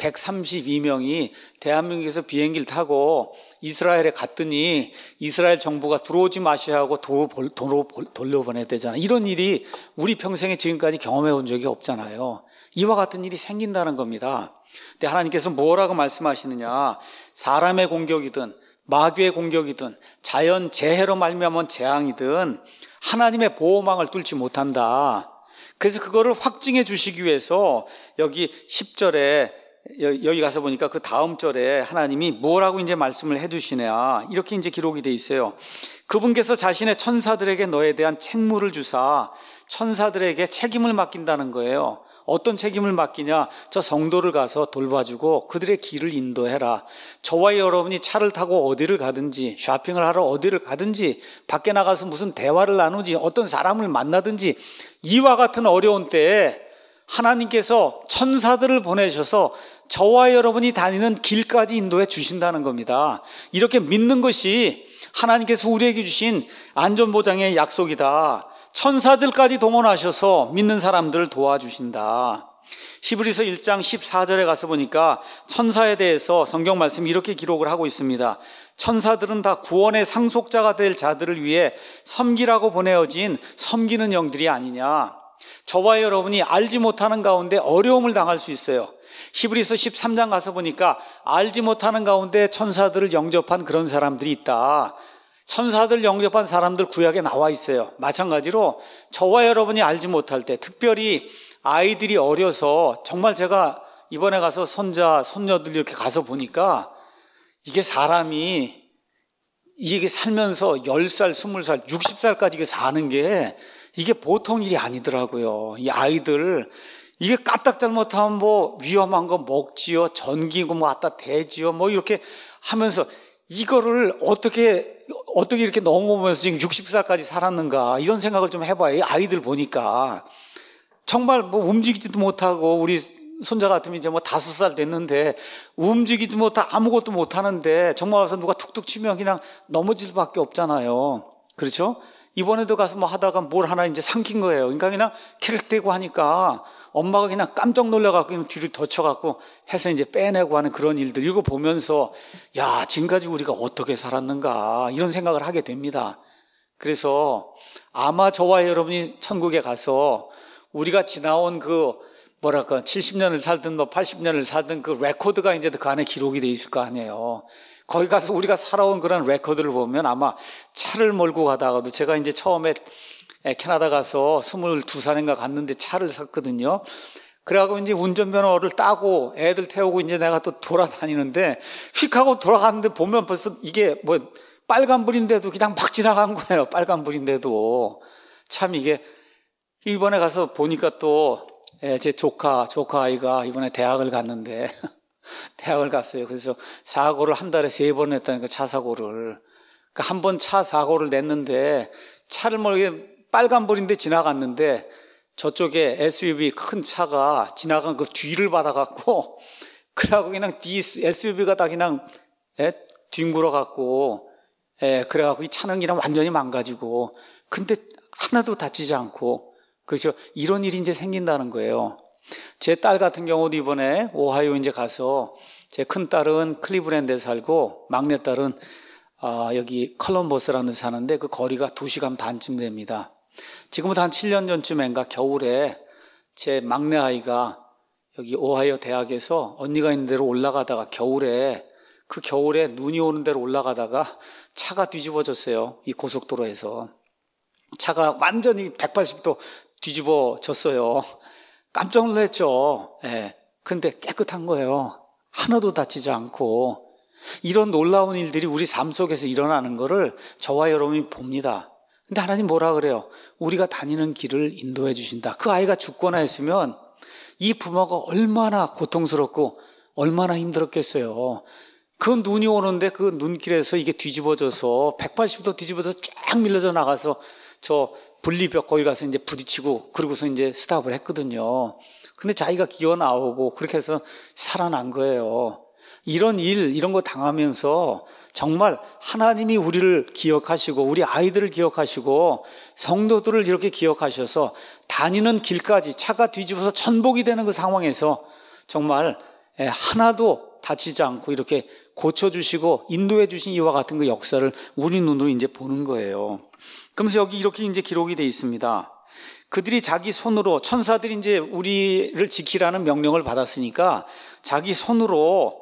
132명이 대한민국에서 비행기를 타고 이스라엘에 갔더니 이스라엘 정부가 들어오지 마시야 하고 도로 돌려보내야 되잖아요. 이런 일이 우리 평생에 지금까지 경험해 본 적이 없잖아요. 이와 같은 일이 생긴다는 겁니다. 근데 하나님께서 뭐라고 말씀하시느냐? 사람의 공격이든 마귀의 공격이든 자연 재해로 말미암은 재앙이든 하나님의 보호망을 뚫지 못한다. 그래서 그거를 확증해 주시기 위해서 여기 10절에 여기 가서 보니까 그 다음 절에 하나님이 뭐라고 이제 말씀을 해 주시냐 이렇게 이제 기록이 돼 있어요. 그분께서 자신의 천사들에게 너에 대한 책무를 주사 천사들에게 책임을 맡긴다는 거예요. 어떤 책임을 맡기냐? 저 성도를 가서 돌봐주고 그들의 길을 인도해라. 저와 여러분이 차를 타고 어디를 가든지, 쇼핑을 하러 어디를 가든지, 밖에 나가서 무슨 대화를 나누지, 어떤 사람을 만나든지, 이와 같은 어려운 때에 하나님께서 천사들을 보내셔서 저와 여러분이 다니는 길까지 인도해 주신다는 겁니다. 이렇게 믿는 것이 하나님께서 우리에게 주신 안전보장의 약속이다. 천사들까지 동원하셔서 믿는 사람들을 도와주신다. 히브리서 1장 14절에 가서 보니까 천사에 대해서 성경 말씀이 이렇게 기록을 하고 있습니다. 천사들은 다 구원의 상속자가 될 자들을 위해 섬기라고 보내어진 섬기는 영들이 아니냐. 저와 여러분이 알지 못하는 가운데 어려움을 당할 수 있어요. 히브리서 13장 가서 보니까 알지 못하는 가운데 천사들을 영접한 그런 사람들이 있다. 천사들 영접한 사람들 구약에 나와 있어요. 마찬가지로 저와 여러분이 알지 못할 때, 특별히 아이들이 어려서, 정말 제가 이번에 가서 손자, 손녀들 이렇게 가서 보니까 이게 사람이 이게 살면서 10살, 20살, 60살까지 이게 사는 게 이게 보통 일이 아니더라고요. 이 아이들, 이게 까딱 잘못하면 뭐 위험한 거 먹지요, 전기고 뭐 갖다 대지요, 뭐 이렇게 하면서 이거를 어떻게 이렇게 넘어오면서 지금 60살까지 살았는가, 이런 생각을 좀 해봐요. 이 아이들 보니까 정말 뭐 움직이지도 못하고, 우리 손자 같으면 이제 뭐 5살 됐는데 움직이지도 못하고 아무것도 못하는데 정말 와서 누가 툭툭 치면 그냥 넘어질 수밖에 없잖아요. 그렇죠? 이번에도 가서 뭐 하다가 뭘 하나 이제 삼킨 거예요. 그러니까 그냥 캐릭대고 하니까 엄마가 그냥 깜짝 놀라갖고 뒤를 덮쳐갖고 해서 이제 빼내고 하는 그런 일들, 이거 보면서 야, 지금까지 우리가 어떻게 살았는가, 이런 생각을 하게 됩니다. 그래서 아마 저와 여러분이 천국에 가서 우리가 지나온 그 70년을 살든 뭐 80년을 살든 그 레코드가 이제 그 안에 기록이 돼 있을 거 아니에요. 거기 가서 우리가 살아온 그런 레코드를 보면 아마 차를 몰고 가다가도, 제가 이제 처음에 캐나다 가서 22살인가 갔는데 차를 샀거든요. 그래가지고 이제 운전면허를 따고 애들 태우고 이제 내가 또 돌아다니는데 휙 하고 돌아갔는데 보면 벌써 이게 뭐 빨간불인데도 그냥 막 지나간 거예요. 빨간불인데도. 참 이게, 이번에 가서 보니까 또 제 조카 아이가 이번에 대학을 갔는데 대학을 갔어요. 그래서 사고를 한 달에 3번 냈다니까, 차 사고를. 그러니까 한 번 차 사고를 냈는데 차를 모르게 빨간불인데 지나갔는데 저쪽에 SUV 큰 차가 지나간 그 뒤를 받아갖고, 그래갖고 그냥 SUV가 다 그냥 뒹굴어갖고, 그래갖고 이 차는 그냥 완전히 망가지고, 근데 하나도 다치지 않고, 그래서 이런 일이 이제 생긴다는 거예요. 제 딸 같은 경우도 이번에 오하이오 이제 가서, 제 큰 딸은 클리브랜드에 살고 막내 딸은 여기 컬럼버스라는 데 사는데 그 거리가 2시간 반쯤 됩니다. 지금부터 한 7년 전쯤인가 겨울에 제 막내 아이가 여기 오하이오 대학에서 언니가 있는 데로 올라가다가 겨울에 눈이 오는 데로 올라가다가 차가 뒤집어졌어요. 이 고속도로에서. 차가 완전히 180도 뒤집어졌어요. 깜짝 놀랐죠. 근데 깨끗한 거예요. 하나도 다치지 않고. 이런 놀라운 일들이 우리 삶 속에서 일어나는 거를 저와 여러분이 봅니다. 근데 하나님 뭐라 그래요? 우리가 다니는 길을 인도해 주신다. 그 아이가 죽거나 했으면 이 부모가 얼마나 고통스럽고 얼마나 힘들었겠어요. 그 눈이 오는데 그 눈길에서 이게 뒤집어져서 180도 뒤집어져서 쫙 밀려져 나가서 저 분리벽 거기 가서 이제 부딪히고, 그러고서 이제 스탑을 했거든요. 근데 자기가 기어 나오고 그렇게 해서 살아난 거예요. 이런 거 당하면서 정말 하나님이 우리를 기억하시고 우리 아이들을 기억하시고 성도들을 이렇게 기억하셔서 다니는 길까지 차가 뒤집어서 천복이 되는 그 상황에서 정말 하나도 다치지 않고 이렇게 고쳐주시고 인도해 주신 이와 같은 그 역사를 우리 눈으로 이제 보는 거예요. 그러면서 여기 이렇게 이제 기록이 되어 있습니다. 그들이 자기 손으로, 천사들이 이제 우리를 지키라는 명령을 받았으니까 자기 손으로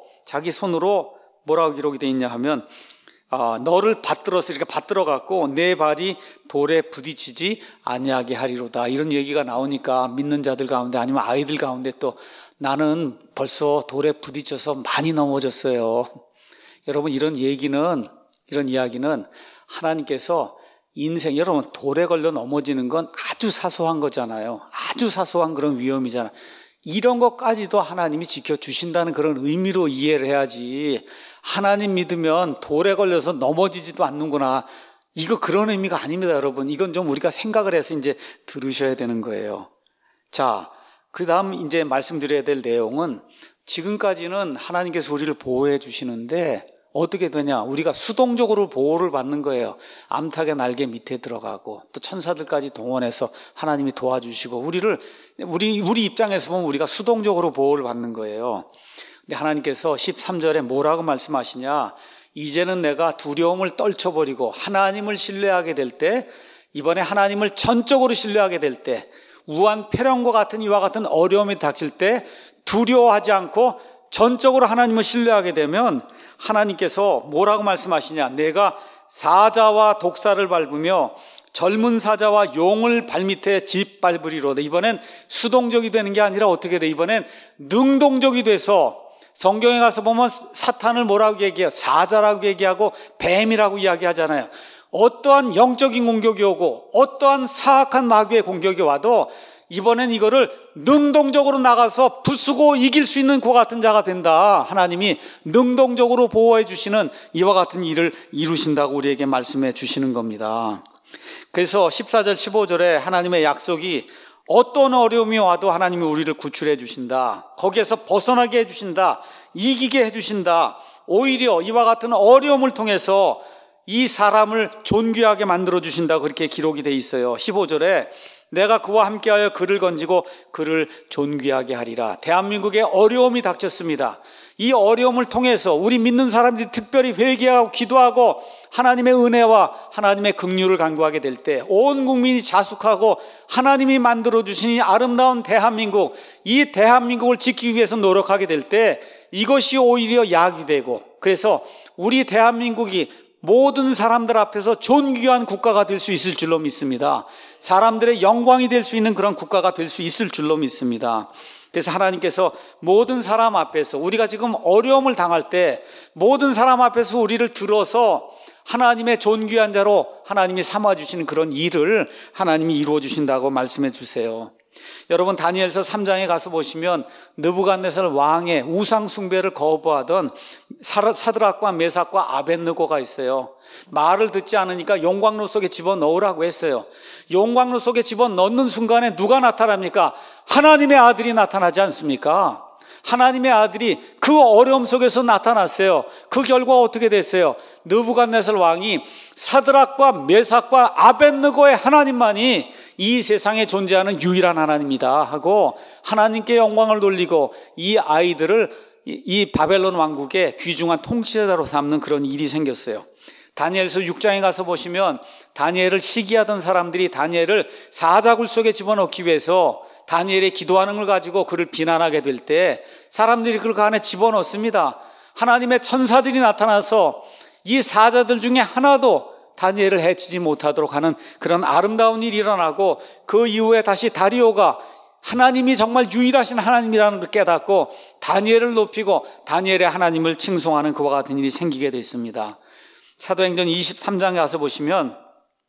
뭐라고 기록이 되어 있냐 하면 너를 받들어서 이렇게 받들어 갖고 내 발이 돌에 부딪히지 아니하게 하리로다, 이런 얘기가 나오니까 믿는 자들 가운데 아니면 아이들 가운데 또 나는 벌써 돌에 부딪혀서 많이 넘어졌어요. 여러분, 이런 이야기는 하나님께서 인생, 여러분 돌에 걸려 넘어지는 건 아주 사소한 거잖아요. 아주 사소한 그런 위험이잖아요. 이런 것까지도 하나님이 지켜주신다는 그런 의미로 이해를 해야지, 하나님 믿으면 돌에 걸려서 넘어지지도 않는구나, 이거 그런 의미가 아닙니다, 여러분. 이건 좀 우리가 생각을 해서 이제 들으셔야 되는 거예요. 자, 그 다음 이제 말씀드려야 될 내용은, 지금까지는 하나님께서 우리를 보호해 주시는데 어떻게 되냐, 우리가 수동적으로 보호를 받는 거예요. 암탉의 날개 밑에 들어가고 또 천사들까지 동원해서 하나님이 도와주시고, 우리 입장에서 보면 우리가 수동적으로 보호를 받는 거예요. 근데 하나님께서 13절에 뭐라고 말씀하시냐, 이제는 내가 두려움을 떨쳐버리고 하나님을 신뢰하게 될 때, 이번에 하나님을 전적으로 신뢰하게 될 때, 우한 폐렴과 같은 이와 같은 어려움이 닥칠 때 두려워하지 않고 전적으로 하나님을 신뢰하게 되면 하나님께서 뭐라고 말씀하시냐, 내가 사자와 독사를 밟으며 젊은 사자와 용을 발밑에 짓밟으리로다. 이번엔 수동적이 되는 게 아니라 어떻게 돼? 이번엔 능동적이 돼서, 성경에 가서 보면 사탄을 뭐라고 얘기해요? 사자라고 얘기하고 뱀이라고 이야기하잖아요. 어떠한 영적인 공격이 오고 어떠한 사악한 마귀의 공격이 와도 이번엔 이거를 능동적으로 나가서 부수고 이길 수 있는 그와 같은 자가 된다. 하나님이 능동적으로 보호해 주시는 이와 같은 일을 이루신다고 우리에게 말씀해 주시는 겁니다. 그래서 14절 15절에 하나님의 약속이, 어떤 어려움이 와도 하나님이 우리를 구출해 주신다, 거기에서 벗어나게 해 주신다, 이기게 해 주신다, 오히려 이와 같은 어려움을 통해서 이 사람을 존귀하게 만들어 주신다, 그렇게 기록이 돼 있어요. 15절에 내가 그와 함께하여 그를 건지고 그를 존귀하게 하리라. 대한민국에 어려움이 닥쳤습니다. 이 어려움을 통해서 우리 믿는 사람들이 특별히 회개하고 기도하고 하나님의 은혜와 하나님의 긍휼을 간구하게 될 때, 온 국민이 자숙하고 하나님이 만들어주신 이 아름다운 대한민국, 이 대한민국을 지키기 위해서 노력하게 될 때 이것이 오히려 약이 되고, 그래서 우리 대한민국이 모든 사람들 앞에서 존귀한 국가가 될 수 있을 줄로 믿습니다. 사람들의 영광이 될 수 있는 그런 국가가 될 수 있을 줄로 믿습니다. 그래서 하나님께서 모든 사람 앞에서, 우리가 지금 어려움을 당할 때 모든 사람 앞에서 우리를 들어서 하나님의 존귀한 자로 하나님이 삼아주시는 그런 일을 하나님이 이루어 주신다고 말씀해 주세요. 여러분, 다니엘서 3장에 가서 보시면 느부갓네살 왕의 우상 숭배를 거부하던 사드락과 메삭과 아벳느고가 있어요. 말을 듣지 않으니까 용광로 속에 집어넣으라고 했어요. 용광로 속에 집어넣는 순간에 누가 나타납니까? 하나님의 아들이 나타나지 않습니까? 하나님의 아들이 그 어려움 속에서 나타났어요. 그 결과 어떻게 됐어요? 느부갓네살 왕이 사드락과 메삭과 아벳느고의 하나님만이 이 세상에 존재하는 유일한 하나님이다 하고 하나님께 영광을 돌리고 이 아이들을 이 바벨론 왕국의 귀중한 통치자로 삼는 그런 일이 생겼어요. 다니엘서 6장에 가서 보시면 다니엘을 시기하던 사람들이 다니엘을 사자굴 속에 집어넣기 위해서 다니엘의 기도하는 걸 가지고 그를 비난하게 될 때 사람들이 그를 그 안에 집어넣습니다. 하나님의 천사들이 나타나서 이 사자들 중에 하나도 다니엘을 해치지 못하도록 하는 그런 아름다운 일이 일어나고, 그 이후에 다시 다리오가 하나님이 정말 유일하신 하나님이라는 걸 깨닫고 다니엘을 높이고 다니엘의 하나님을 칭송하는 그와 같은 일이 생기게 됐습니다. 사도행전 23장에 가서 보시면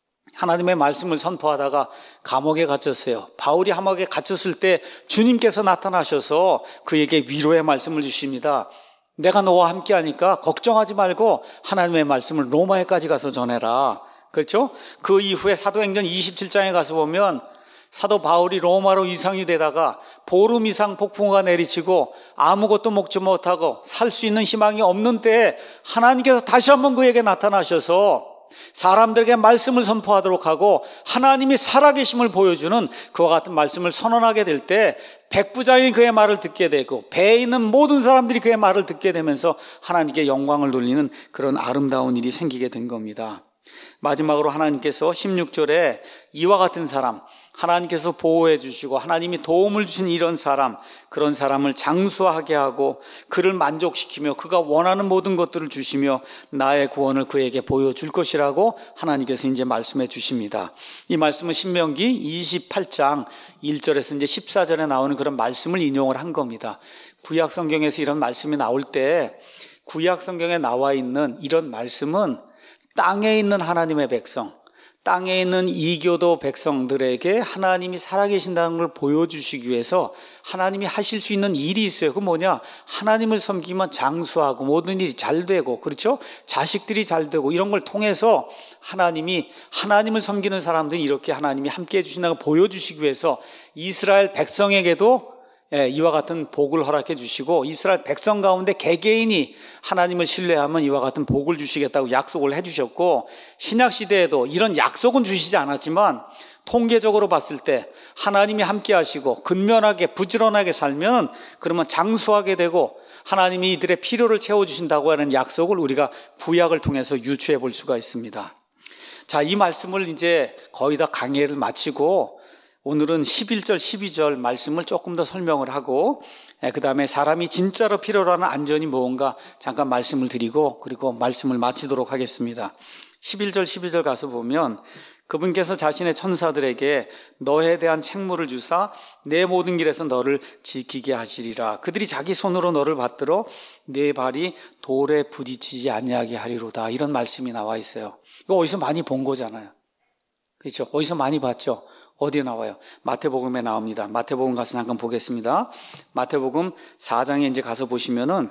하나님의 말씀을 선포하다가 감옥에 갇혔어요. 바울이 감옥에 갇혔을 때 주님께서 나타나셔서 그에게 위로의 말씀을 주십니다. 내가 너와 함께 하니까 걱정하지 말고 하나님의 말씀을 로마에까지 가서 전해라. 그렇죠? 그 이후에 사도행전 27장에 가서 보면 사도 바울이 로마로 이상이 되다가 보름 이상 폭풍우가 내리치고 아무것도 먹지 못하고 살 수 있는 희망이 없는 때에 하나님께서 다시 한번 그에게 나타나셔서 사람들에게 말씀을 선포하도록 하고 하나님이 살아계심을 보여주는 그와 같은 말씀을 선언하게 될 때 백부장이 그의 말을 듣게 되고 배에 있는 모든 사람들이 그의 말을 듣게 되면서 하나님께 영광을 돌리는 그런 아름다운 일이 생기게 된 겁니다. 마지막으로 하나님께서 16절에 이와 같은 사람, 하나님께서 보호해 주시고 하나님이 도움을 주신 이런 사람, 그런 사람을 장수하게 하고 그를 만족시키며 그가 원하는 모든 것들을 주시며 나의 구원을 그에게 보여줄 것이라고 하나님께서 이제 말씀해 주십니다. 이 말씀은 신명기 28장 1절에서 이제 14절에 나오는 그런 말씀을 인용을 한 겁니다. 구약 성경에서 이런 말씀이 나올 때 구약 성경에 나와 있는 이런 말씀은 땅에 있는 하나님의 백성, 땅에 있는 이교도 백성들에게 하나님이 살아계신다는 걸 보여주시기 위해서 하나님이 하실 수 있는 일이 있어요. 그 뭐냐? 하나님을 섬기면 장수하고 모든 일이 잘 되고, 그렇죠? 자식들이 잘 되고, 이런 걸 통해서 하나님이, 하나님을 섬기는 사람들이 이렇게 하나님이 함께 해주신다는 걸 보여주시기 위해서 이스라엘 백성에게도 이와 같은 복을 허락해 주시고, 이스라엘 백성 가운데 개개인이 하나님을 신뢰하면 이와 같은 복을 주시겠다고 약속을 해 주셨고, 신약시대에도 이런 약속은 주시지 않았지만 통계적으로 봤을 때 하나님이 함께 하시고 근면하게 부지런하게 살면 그러면 장수하게 되고 하나님이 이들의 필요를 채워주신다고 하는 약속을 우리가 구약을 통해서 유추해 볼 수가 있습니다. 자, 이 말씀을 이제 거의 다 강해를 마치고 오늘은 11절, 12절 말씀을 조금 더 설명을 하고, 그 다음에 사람이 진짜로 필요로 하는 안전이 무언가 잠깐 말씀을 드리고, 그리고 말씀을 마치도록 하겠습니다. 11절, 12절 가서 보면 그분께서 자신의 천사들에게 너에 대한 책무를 주사 내 모든 길에서 너를 지키게 하시리라. 그들이 자기 손으로 너를 받들어 내 발이 돌에 부딪히지 아니하게 하리로다. 이런 말씀이 나와 있어요. 이거 어디서 많이 본 거잖아요. 그렇죠? 어디서 많이 봤죠? 어디에 나와요? 마태복음에 나옵니다. 마태복음 가서 잠깐 보겠습니다. 마태복음 4장에 이제 가서 보시면은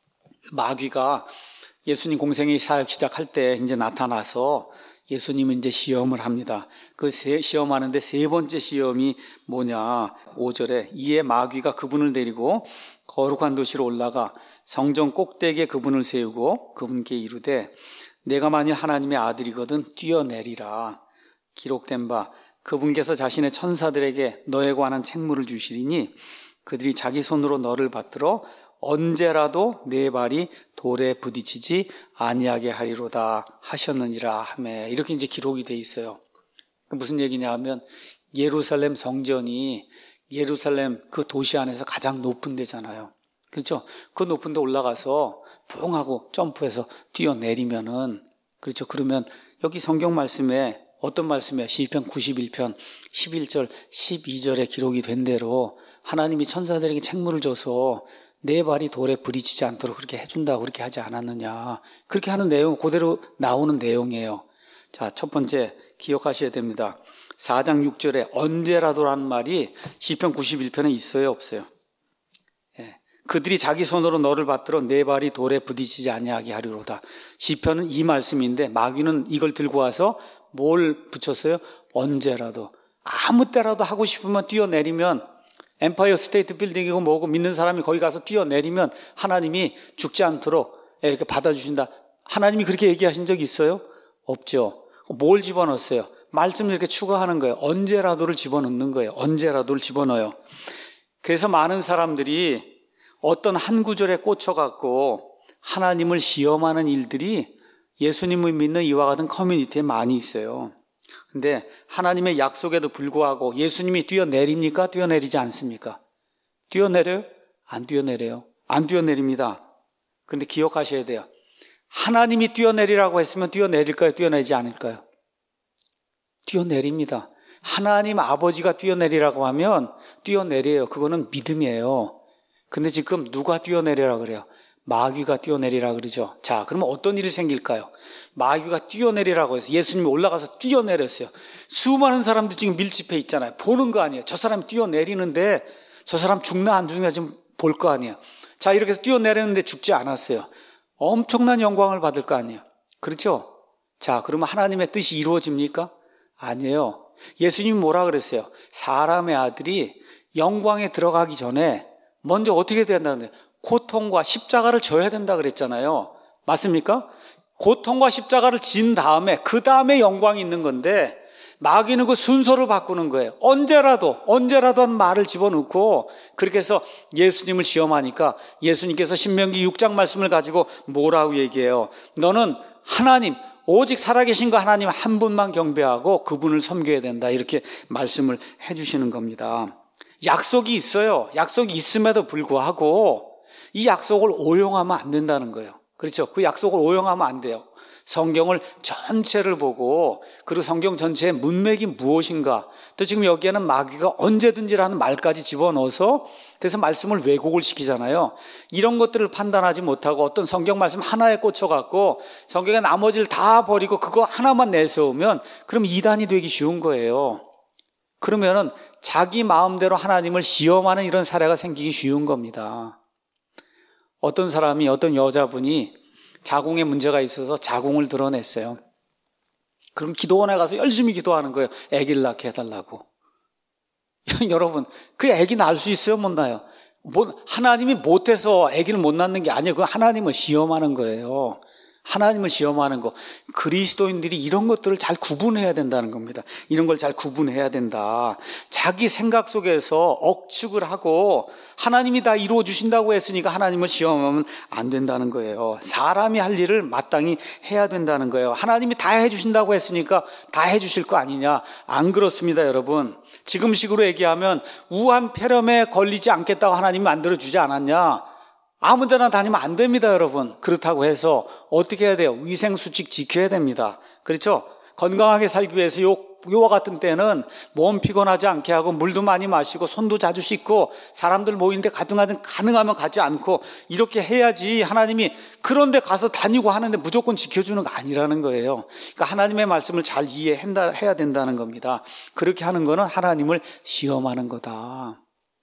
마귀가 예수님 공생의 사역 시작할 때 이제 나타나서 예수님은 이제 시험을 합니다. 그 시험하는데 세 번째 시험이 뭐냐? 5절에 이에 마귀가 그분을 데리고 거룩한 도시로 올라가 성전 꼭대기에 그분을 세우고 그분께 이르되 내가 만일 하나님의 아들이거든 뛰어내리라. 기록된 바 그분께서 자신의 천사들에게 너에 관한 책무를 주시리니 그들이 자기 손으로 너를 받들어 언제라도 내 발이 돌에 부딪히지 아니하게 하리로다 하셨느니라 하매. 이렇게 이제 기록이 돼 있어요. 무슨 얘기냐 하면 예루살렘 성전이 예루살렘 그 도시 안에서 가장 높은 데잖아요. 그렇죠? 그 높은 데 올라가서 붕 하고 점프해서 뛰어내리면은, 그렇죠? 그러면 여기 성경 말씀에 어떤 말씀이에요? 시편 91편 11절 12절에 기록이 된 대로 하나님이 천사들에게 책무를 줘서 내 발이 돌에 부딪히지 않도록 그렇게 해준다고 그렇게 하지 않았느냐. 그렇게 하는 내용 그대로 나오는 내용이에요. 자, 첫 번째 기억하셔야 됩니다. 4장 6절에 언제라도라는 말이 시편 91편에 있어요, 없어요? 그들이 자기 손으로 너를 받들어 내 발이 돌에 부딪히지 아니하게 하리로다. 시편은 이 말씀인데 마귀는 이걸 들고 와서 뭘 붙였어요? 언제라도. 아무 때라도 하고 싶으면 뛰어내리면 엠파이어 스테이트 빌딩이고 뭐고 믿는 사람이 거기 가서 뛰어내리면 하나님이 죽지 않도록 이렇게 받아주신다. 하나님이 그렇게 얘기하신 적이 있어요? 없죠. 뭘 집어넣었어요? 말씀 이렇게 추가하는 거예요. 언제라도를 집어넣는 거예요. 언제라도를 집어넣어요. 그래서 많은 사람들이 어떤 한 구절에 꽂혀갖고 하나님을 시험하는 일들이 예수님을 믿는 이와 같은 커뮤니티에 많이 있어요. 근데 하나님의 약속에도 불구하고 예수님이 뛰어내립니까? 뛰어내리지 않습니까? 뛰어내려요? 안 뛰어내려요? 안 뛰어내립니다. 그런데 기억하셔야 돼요. 하나님이 뛰어내리라고 했으면 뛰어내릴까요? 뛰어내리지 않을까요? 뛰어내립니다. 하나님 아버지가 뛰어내리라고 하면 뛰어내려요. 그거는 믿음이에요. 근데 지금 누가 뛰어내리라 그래요? 마귀가 뛰어내리라 그러죠. 자, 그러면 어떤 일이 생길까요? 마귀가 뛰어내리라고 해서 예수님이 올라가서 뛰어내렸어요. 수많은 사람들 지금 밀집해 있잖아요. 보는 거 아니에요. 저 사람이 뛰어내리는데 저 사람 죽나 안 죽나 지금 볼 거 아니에요. 자, 이렇게 해서 뛰어내렸는데 죽지 않았어요. 엄청난 영광을 받을 거 아니에요. 그렇죠? 자, 그러면 하나님의 뜻이 이루어집니까? 아니에요. 예수님이 뭐라 그랬어요? 사람의 아들이 영광에 들어가기 전에 먼저 어떻게 된다는데 고통과 십자가를 져야 된다 그랬잖아요. 맞습니까? 고통과 십자가를 진 다음에 그 다음에 영광이 있는 건데 마귀는 그 순서를 바꾸는 거예요. 언제라도 하는 말을 집어넣고 그렇게 해서 예수님을 시험하니까 예수님께서 신명기 6장 말씀을 가지고 뭐라고 얘기해요? 너는 하나님 오직 살아계신 그 하나님 한 분만 경배하고 그분을 섬겨야 된다. 이렇게 말씀을 해주시는 겁니다. 약속이 있어요. 약속이 있음에도 불구하고 이 약속을 오용하면 안 된다는 거예요. 그렇죠? 그 약속을 오용하면 안 돼요. 성경을 전체를 보고 그리고 성경 전체의 문맥이 무엇인가 또 지금 여기에는 마귀가 언제든지라는 말까지 집어넣어서 그래서 말씀을 왜곡을 시키잖아요. 이런 것들을 판단하지 못하고 어떤 성경 말씀 하나에 꽂혀갖고 성경의 나머지를 다 버리고 그거 하나만 내세우면 그럼 이단이 되기 쉬운 거예요. 그러면은 자기 마음대로 하나님을 시험하는 이런 사례가 생기기 쉬운 겁니다. 어떤 사람이 어떤 여자분이 자궁에 문제가 있어서 자궁을 드러냈어요. 그럼 기도원에 가서 열심히 기도하는 거예요. 아기를 낳게 해달라고. 여러분, 그 아기 낳을 수 있어요? 못 낳아요? 하나님이 못해서 아기를 못 낳는 게 아니에요. 그건 하나님을 시험하는 거예요. 하나님을 시험하는 거. 그리스도인들이 이런 것들을 잘 구분해야 된다는 겁니다. 이런 걸 잘 구분해야 된다. 자기 생각 속에서 억측을 하고 하나님이 다 이루어 주신다고 했으니까 하나님을 시험하면 안 된다는 거예요. 사람이 할 일을 마땅히 해야 된다는 거예요. 하나님이 다 해주신다고 했으니까 다 해주실 거 아니냐? 안 그렇습니다, 여러분. 지금식으로 얘기하면 우한 폐렴에 걸리지 않겠다고 하나님이 만들어주지 않았냐? 아무 데나 다니면 안 됩니다, 여러분. 그렇다고 해서 어떻게 해야 돼요? 위생수칙 지켜야 됩니다. 그렇죠? 건강하게 살기 위해서 요와 같은 때는 몸 피곤하지 않게 하고 물도 많이 마시고 손도 자주 씻고 사람들 모이는데 가능하면 가지 않고 이렇게 해야지 하나님이 그런 데 가서 다니고 하는데 무조건 지켜주는 거 아니라는 거예요. 그러니까 하나님의 말씀을 잘 이해해야 된다는 겁니다. 그렇게 하는 거는 하나님을 시험하는 거다.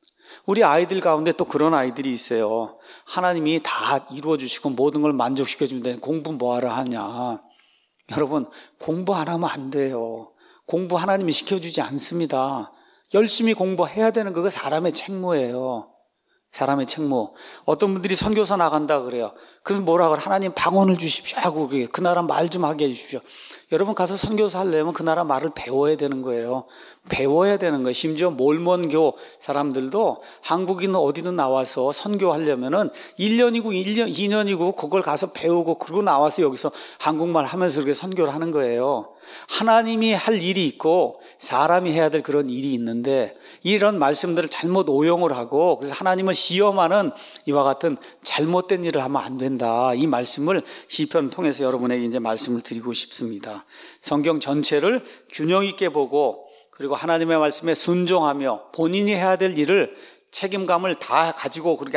우리 아이들 가운데 또 그런 아이들이 있어요. 하나님이 다 이루어 주시고 모든 걸 만족시켜 주는데 공부 뭐하러 하냐. 여러분, 공부 안 하면 안 돼요. 공부 하나님이 시켜주지 않습니다. 열심히 공부해야 되는 그거 사람의 책무예요. 사람의 책무. 어떤 분들이 선교사 나간다 그래요. 그래서 뭐라 그래? 하나님 방언을 주십시오 하고 그 나라 말 좀 하게 해주십시오. 여러분 가서 선교사 하려면 그 나라 말을 배워야 되는 거예요. 배워야 되는 거예요. 심지어 몰몬교 사람들도 한국인 어디든 나와서 선교하려면은 1년이고 2년이고 그걸 가서 배우고 그러고 나와서 여기서 한국말 하면서 그렇게 선교를 하는 거예요. 하나님이 할 일이 있고 사람이 해야 될 그런 일이 있는데 이런 말씀들을 잘못 오용을 하고 그래서 하나님을 시험하는 이와 같은 잘못된 일을 하면 안 된다. 이 말씀을 시편 통해서 여러분에게 이제 말씀을 드리고 싶습니다. 성경 전체를 균형 있게 보고 그리고 하나님의 말씀에 순종하며 본인이 해야 될 일을 책임감을 다 가지고 그렇게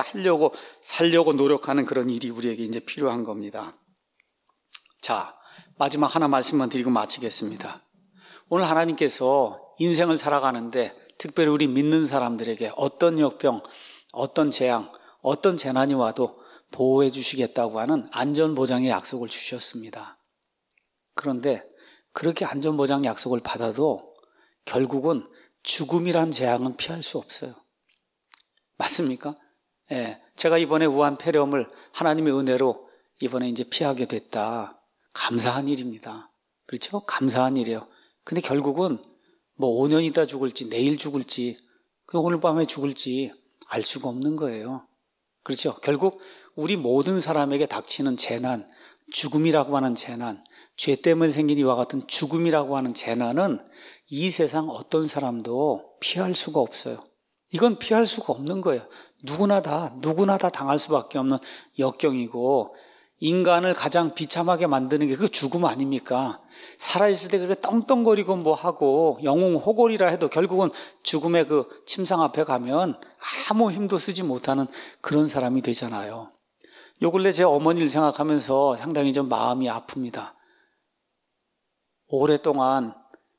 살려고 노력하는 그런 일이 우리에게 이제 필요한 겁니다. 자, 마지막 하나 말씀만 드리고 마치겠습니다. 오늘 하나님께서 인생을 살아가는데 특별히 우리 믿는 사람들에게 어떤 역병, 어떤 재앙, 어떤 재난이 와도 보호해 주시겠다고 하는 안전보장의 약속을 주셨습니다. 그런데 그렇게 안전보장 약속을 받아도 결국은 죽음이란 재앙은 피할 수 없어요. 맞습니까? 예, 제가 이번에 우한 폐렴을 하나님의 은혜로 이번에 이제 피하게 됐다. 감사한 일입니다. 그렇죠? 감사한 일이에요. 근데 결국은 뭐 5년 있다 죽을지 내일 죽을지 오늘 밤에 죽을지 알 수가 없는 거예요. 그렇죠? 결국 우리 모든 사람에게 닥치는 재난, 죽음이라고 하는 재난, 죄 때문에 생긴 이와 같은 죽음이라고 하는 재난은 이 세상 어떤 사람도 피할 수가 없어요. 이건 피할 수가 없는 거예요. 누구나 다 당할 수밖에 없는 역경이고 인간을 가장 비참하게 만드는 게 그 죽음 아닙니까? 살아있을 때 그렇게 떵떵거리고 뭐 하고 영웅 호골이라 해도 결국은 죽음의 그 침상 앞에 가면 아무 힘도 쓰지 못하는 그런 사람이 되잖아요. 요 근래 제 어머니를 생각하면서 상당히 좀 마음이 아픕니다. 오랫동안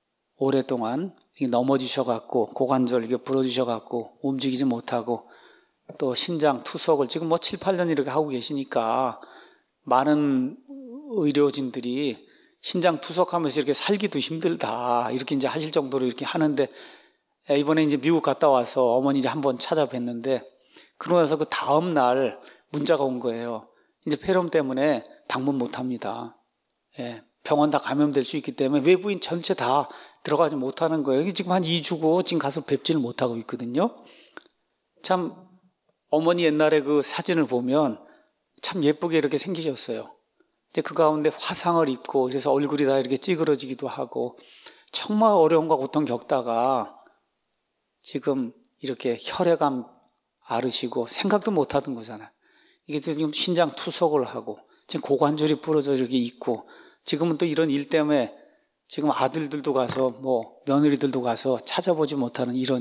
넘어지셔갖고 고관절 이게 부러지셔갖고 움직이지 못하고 또 신장 투석을 지금 뭐 7, 8년 이렇게 하고 계시니까 많은 의료진들이 신장 투석하면서 이렇게 살기도 힘들다 이렇게 이제 하실 정도로 이렇게 하는데 이번에 이제 미국 갔다 와서 어머니 이제 한번 찾아뵀는데 그러고 나서 그 다음 날 문자가 온 거예요. 이제 폐렴 때문에 방문 못 합니다. 예, 병원 다 감염될 수 있기 때문에 외부인 전체 다 들어가지 못하는 거예요. 지금 한 2주고 지금 가서 뵙지를 못하고 있거든요. 참 어머니 옛날에 그 사진을 보면 참 예쁘게 이렇게 생기셨어요. 이제 그 가운데 화상을 입고 그래서 얼굴이 다 이렇게 찌그러지기도 하고 정말 어려움과 고통 겪다가 지금 이렇게 혈액암 앓으시고 생각도 못 하던 거잖아요. 이게 지금 신장 투석을 하고 지금 고관절이 부러져 이렇게 있고, 지금은 또 이런 일 때문에 지금 아들들도 가서 며느리들도 가서 찾아보지 못하는 이런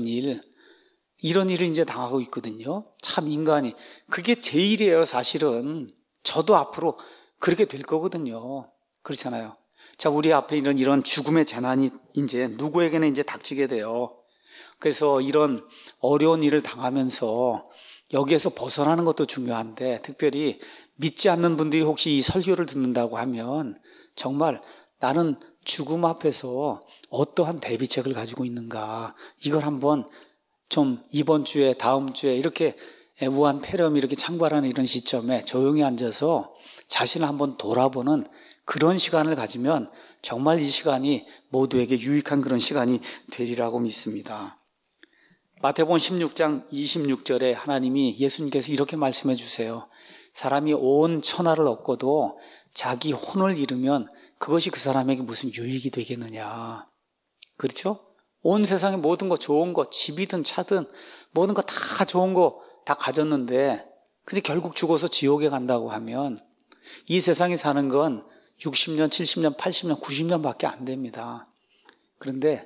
일을 이제 당하고 있거든요. 참 인간이 그게 제 일이에요. 사실은 저도 앞으로 그렇게 될 거거든요. 그렇잖아요. 자, 우리 앞에 이런 죽음의 재난이 이제 누구에게는 이제 닥치게 돼요. 그래서 이런 어려운 일을 당하면서 여기에서 벗어나는 것도 중요한데, 특별히 믿지 않는 분들이 혹시 이 설교를 듣는다고 하면 정말 나는 죽음 앞에서 어떠한 대비책을 가지고 있는가, 이걸 한번 좀 이번 주에 다음 주에 이렇게 우한 폐렴이 이렇게 창궐하는 이런 시점에 조용히 앉아서 자신을 한번 돌아보는 그런 시간을 가지면 정말 이 시간이 모두에게 유익한 그런 시간이 되리라고 믿습니다. 마태복음 16장 26절에 하나님이, 예수님께서 이렇게 말씀해 주세요. 사람이 온 천하를 얻고도 자기 혼을 잃으면 그것이 그 사람에게 무슨 유익이 되겠느냐. 그렇죠? 온 세상의 모든 거, 좋은 거, 집이든 차든 모든 거 다 좋은 거 다 가졌는데, 근데 결국 죽어서 지옥에 간다고 하면 이 세상에 사는 건 60년, 70년, 80년, 90년밖에 안 됩니다. 그런데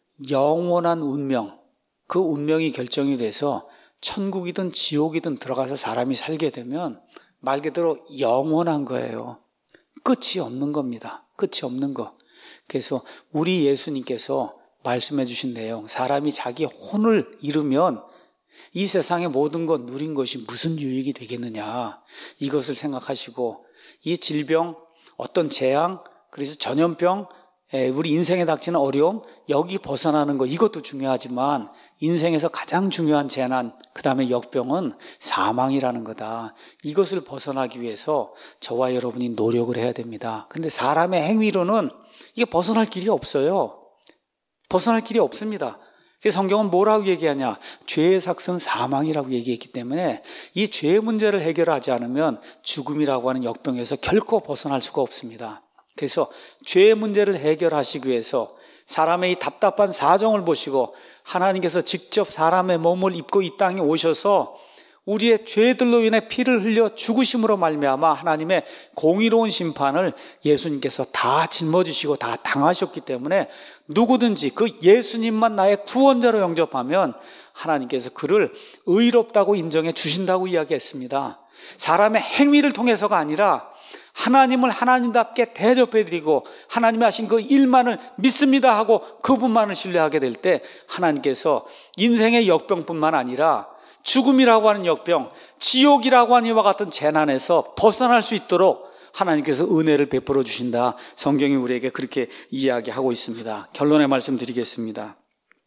영원한 운명, 그 운명이 결정이 돼서 천국이든 지옥이든 들어가서 사람이 살게 되면 말 그대로 영원한 거예요. 끝이 없는 겁니다. 끝이 없는 거. 그래서 우리 예수님께서 말씀해 주신 내용, 사람이 자기 혼을 잃으면 이 세상의 모든 것 누린 것이 무슨 유익이 되겠느냐, 이것을 생각하시고 이 질병, 어떤 재앙, 그래서 전염병, 우리 인생에 닥치는 어려움, 여기 벗어나는 것, 이것도 중요하지만 인생에서 가장 중요한 재난, 그 다음에 역병은 사망이라는 거다. 이것을 벗어나기 위해서 저와 여러분이 노력을 해야 됩니다. 근데 사람의 행위로는 이게 벗어날 길이 없어요. 벗어날 길이 없습니다. 그래서 성경은 뭐라고 얘기하냐? 죄의 삭은 사망이라고 얘기했기 때문에 이 죄의 문제를 해결하지 않으면 죽음이라고 하는 역병에서 결코 벗어날 수가 없습니다. 그래서 죄의 문제를 해결하시기 위해서 사람의 이 답답한 사정을 보시고 하나님께서 직접 사람의 몸을 입고 이 땅에 오셔서 우리의 죄들로 인해 피를 흘려 죽으심으로 말미암아 하나님의 공의로운 심판을 예수님께서 다 짊어지시고 다 당하셨기 때문에 누구든지 그 예수님만 나의 구원자로 영접하면 하나님께서 그를 의롭다고 인정해 주신다고 이야기했습니다. 사람의 행위를 통해서가 아니라 하나님을 하나님답게 대접해드리고 하나님이 하신 그 일만을 믿습니다 하고 그분만을 신뢰하게 될 때 하나님께서 인생의 역병뿐만 아니라 죽음이라고 하는 역병, 지옥이라고 하는 이와 같은 재난에서 벗어날 수 있도록 하나님께서 은혜를 베풀어 주신다. 성경이 우리에게 그렇게 이야기하고 있습니다. 결론의 말씀 드리겠습니다.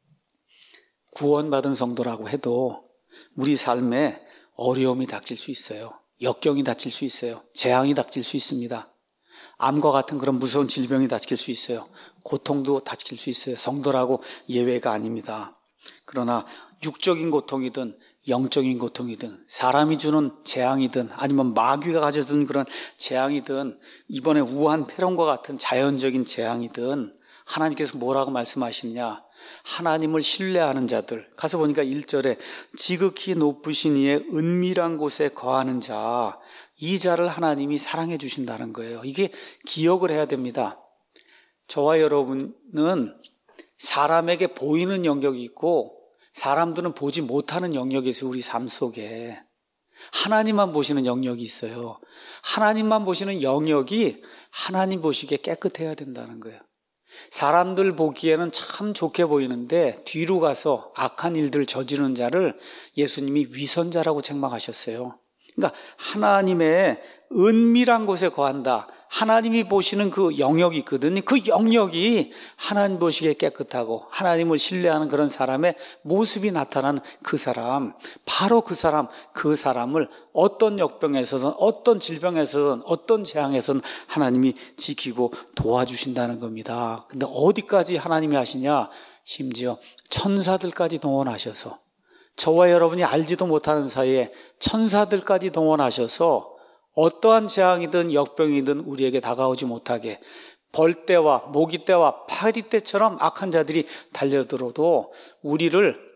구원받은 성도라고 해도 우리 삶에 어려움이 닥칠 수 있어요. 역경이 닥칠 수 있어요. 재앙이 닥칠 수 있습니다. 암과 같은 그런 무서운 질병이 닥칠 수 있어요. 고통도 닥칠 수 있어요. 성도라고 예외가 아닙니다. 그러나 육적인 고통이든 영적인 고통이든 사람이 주는 재앙이든 아니면 마귀가 가져든 그런 재앙이든 이번에 우한 폐렴과 같은 자연적인 재앙이든 하나님께서 뭐라고 말씀하시느냐? 하나님을 신뢰하는 자들, 가서 보니까 1절에 지극히 높으신 이의 은밀한 곳에 거하는 자, 이 자를 하나님이 사랑해 주신다는 거예요. 이게 기억을 해야 됩니다. 저와 여러분은 사람에게 보이는 영역이 있고 사람들은 보지 못하는 영역이 있어요. 우리 삶 속에 하나님만 보시는 영역이 있어요. 하나님만 보시는 영역이 하나님 보시기에 깨끗해야 된다는 거예요. 사람들 보기에는 참 좋게 보이는데 뒤로 가서 악한 일들을 저지르는 자를 예수님이 위선자라고 책망하셨어요. 그러니까 하나님의 은밀한 곳에 거한다. 하나님이 보시는 그 영역이 있거든요. 그 영역이 하나님 보시기에 깨끗하고 하나님을 신뢰하는 그런 사람의 모습이 나타난 그 사람, 바로 그 사람을 어떤 역병에서든 어떤 질병에서든 어떤 재앙에서든 하나님이 지키고 도와주신다는 겁니다. 근데 어디까지 하나님이 하시냐? 심지어 천사들까지 동원하셔서, 저와 여러분이 알지도 못하는 사이에 천사들까지 동원하셔서 어떠한 재앙이든 역병이든 우리에게 다가오지 못하게, 벌떼와 모기떼와 파리떼처럼 악한 자들이 달려들어도 우리를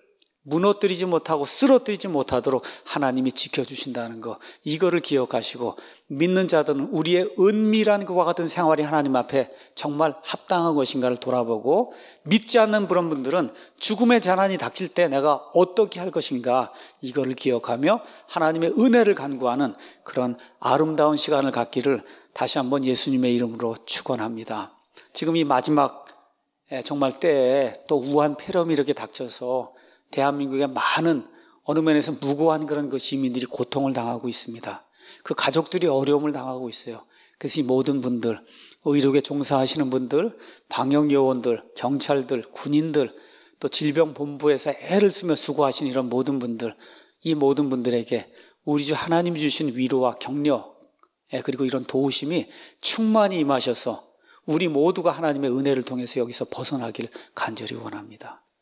무너뜨리지 못하고 쓰러뜨리지 못하도록 하나님이 지켜주신다는 거, 이거를 기억하시고 믿는 자들은 우리의 은밀한 그와 같은 생활이 하나님 앞에 정말 합당한 것인가를 돌아보고, 믿지 않는 그런 분들은 죽음의 재난이 닥칠 때 내가 어떻게 할 것인가, 이거를 기억하며 하나님의 은혜를 간구하는 그런 아름다운 시간을 갖기를 다시 한번 예수님의 이름으로 축원합니다. 지금 이 마지막 정말 때에 또 우한 폐렴이 이렇게 닥쳐서 대한민국의 많은 어느 면에서 무고한 그런 그 시민들이 고통을 당하고 있습니다. 그 가족들이 어려움을 당하고 있어요. 그래서 이 모든 분들, 의료계 종사하시는 분들, 방역요원들, 경찰들, 군인들, 또 질병본부에서 애를 쓰며 수고하시는 이런 모든 분들, 이 모든 분들에게 우리 주 하나님이 주신 위로와 격려, 그리고 이런 도우심이 충만히 임하셔서 우리 모두가 하나님의 은혜를 통해서 여기서 벗어나길 간절히 원합니다.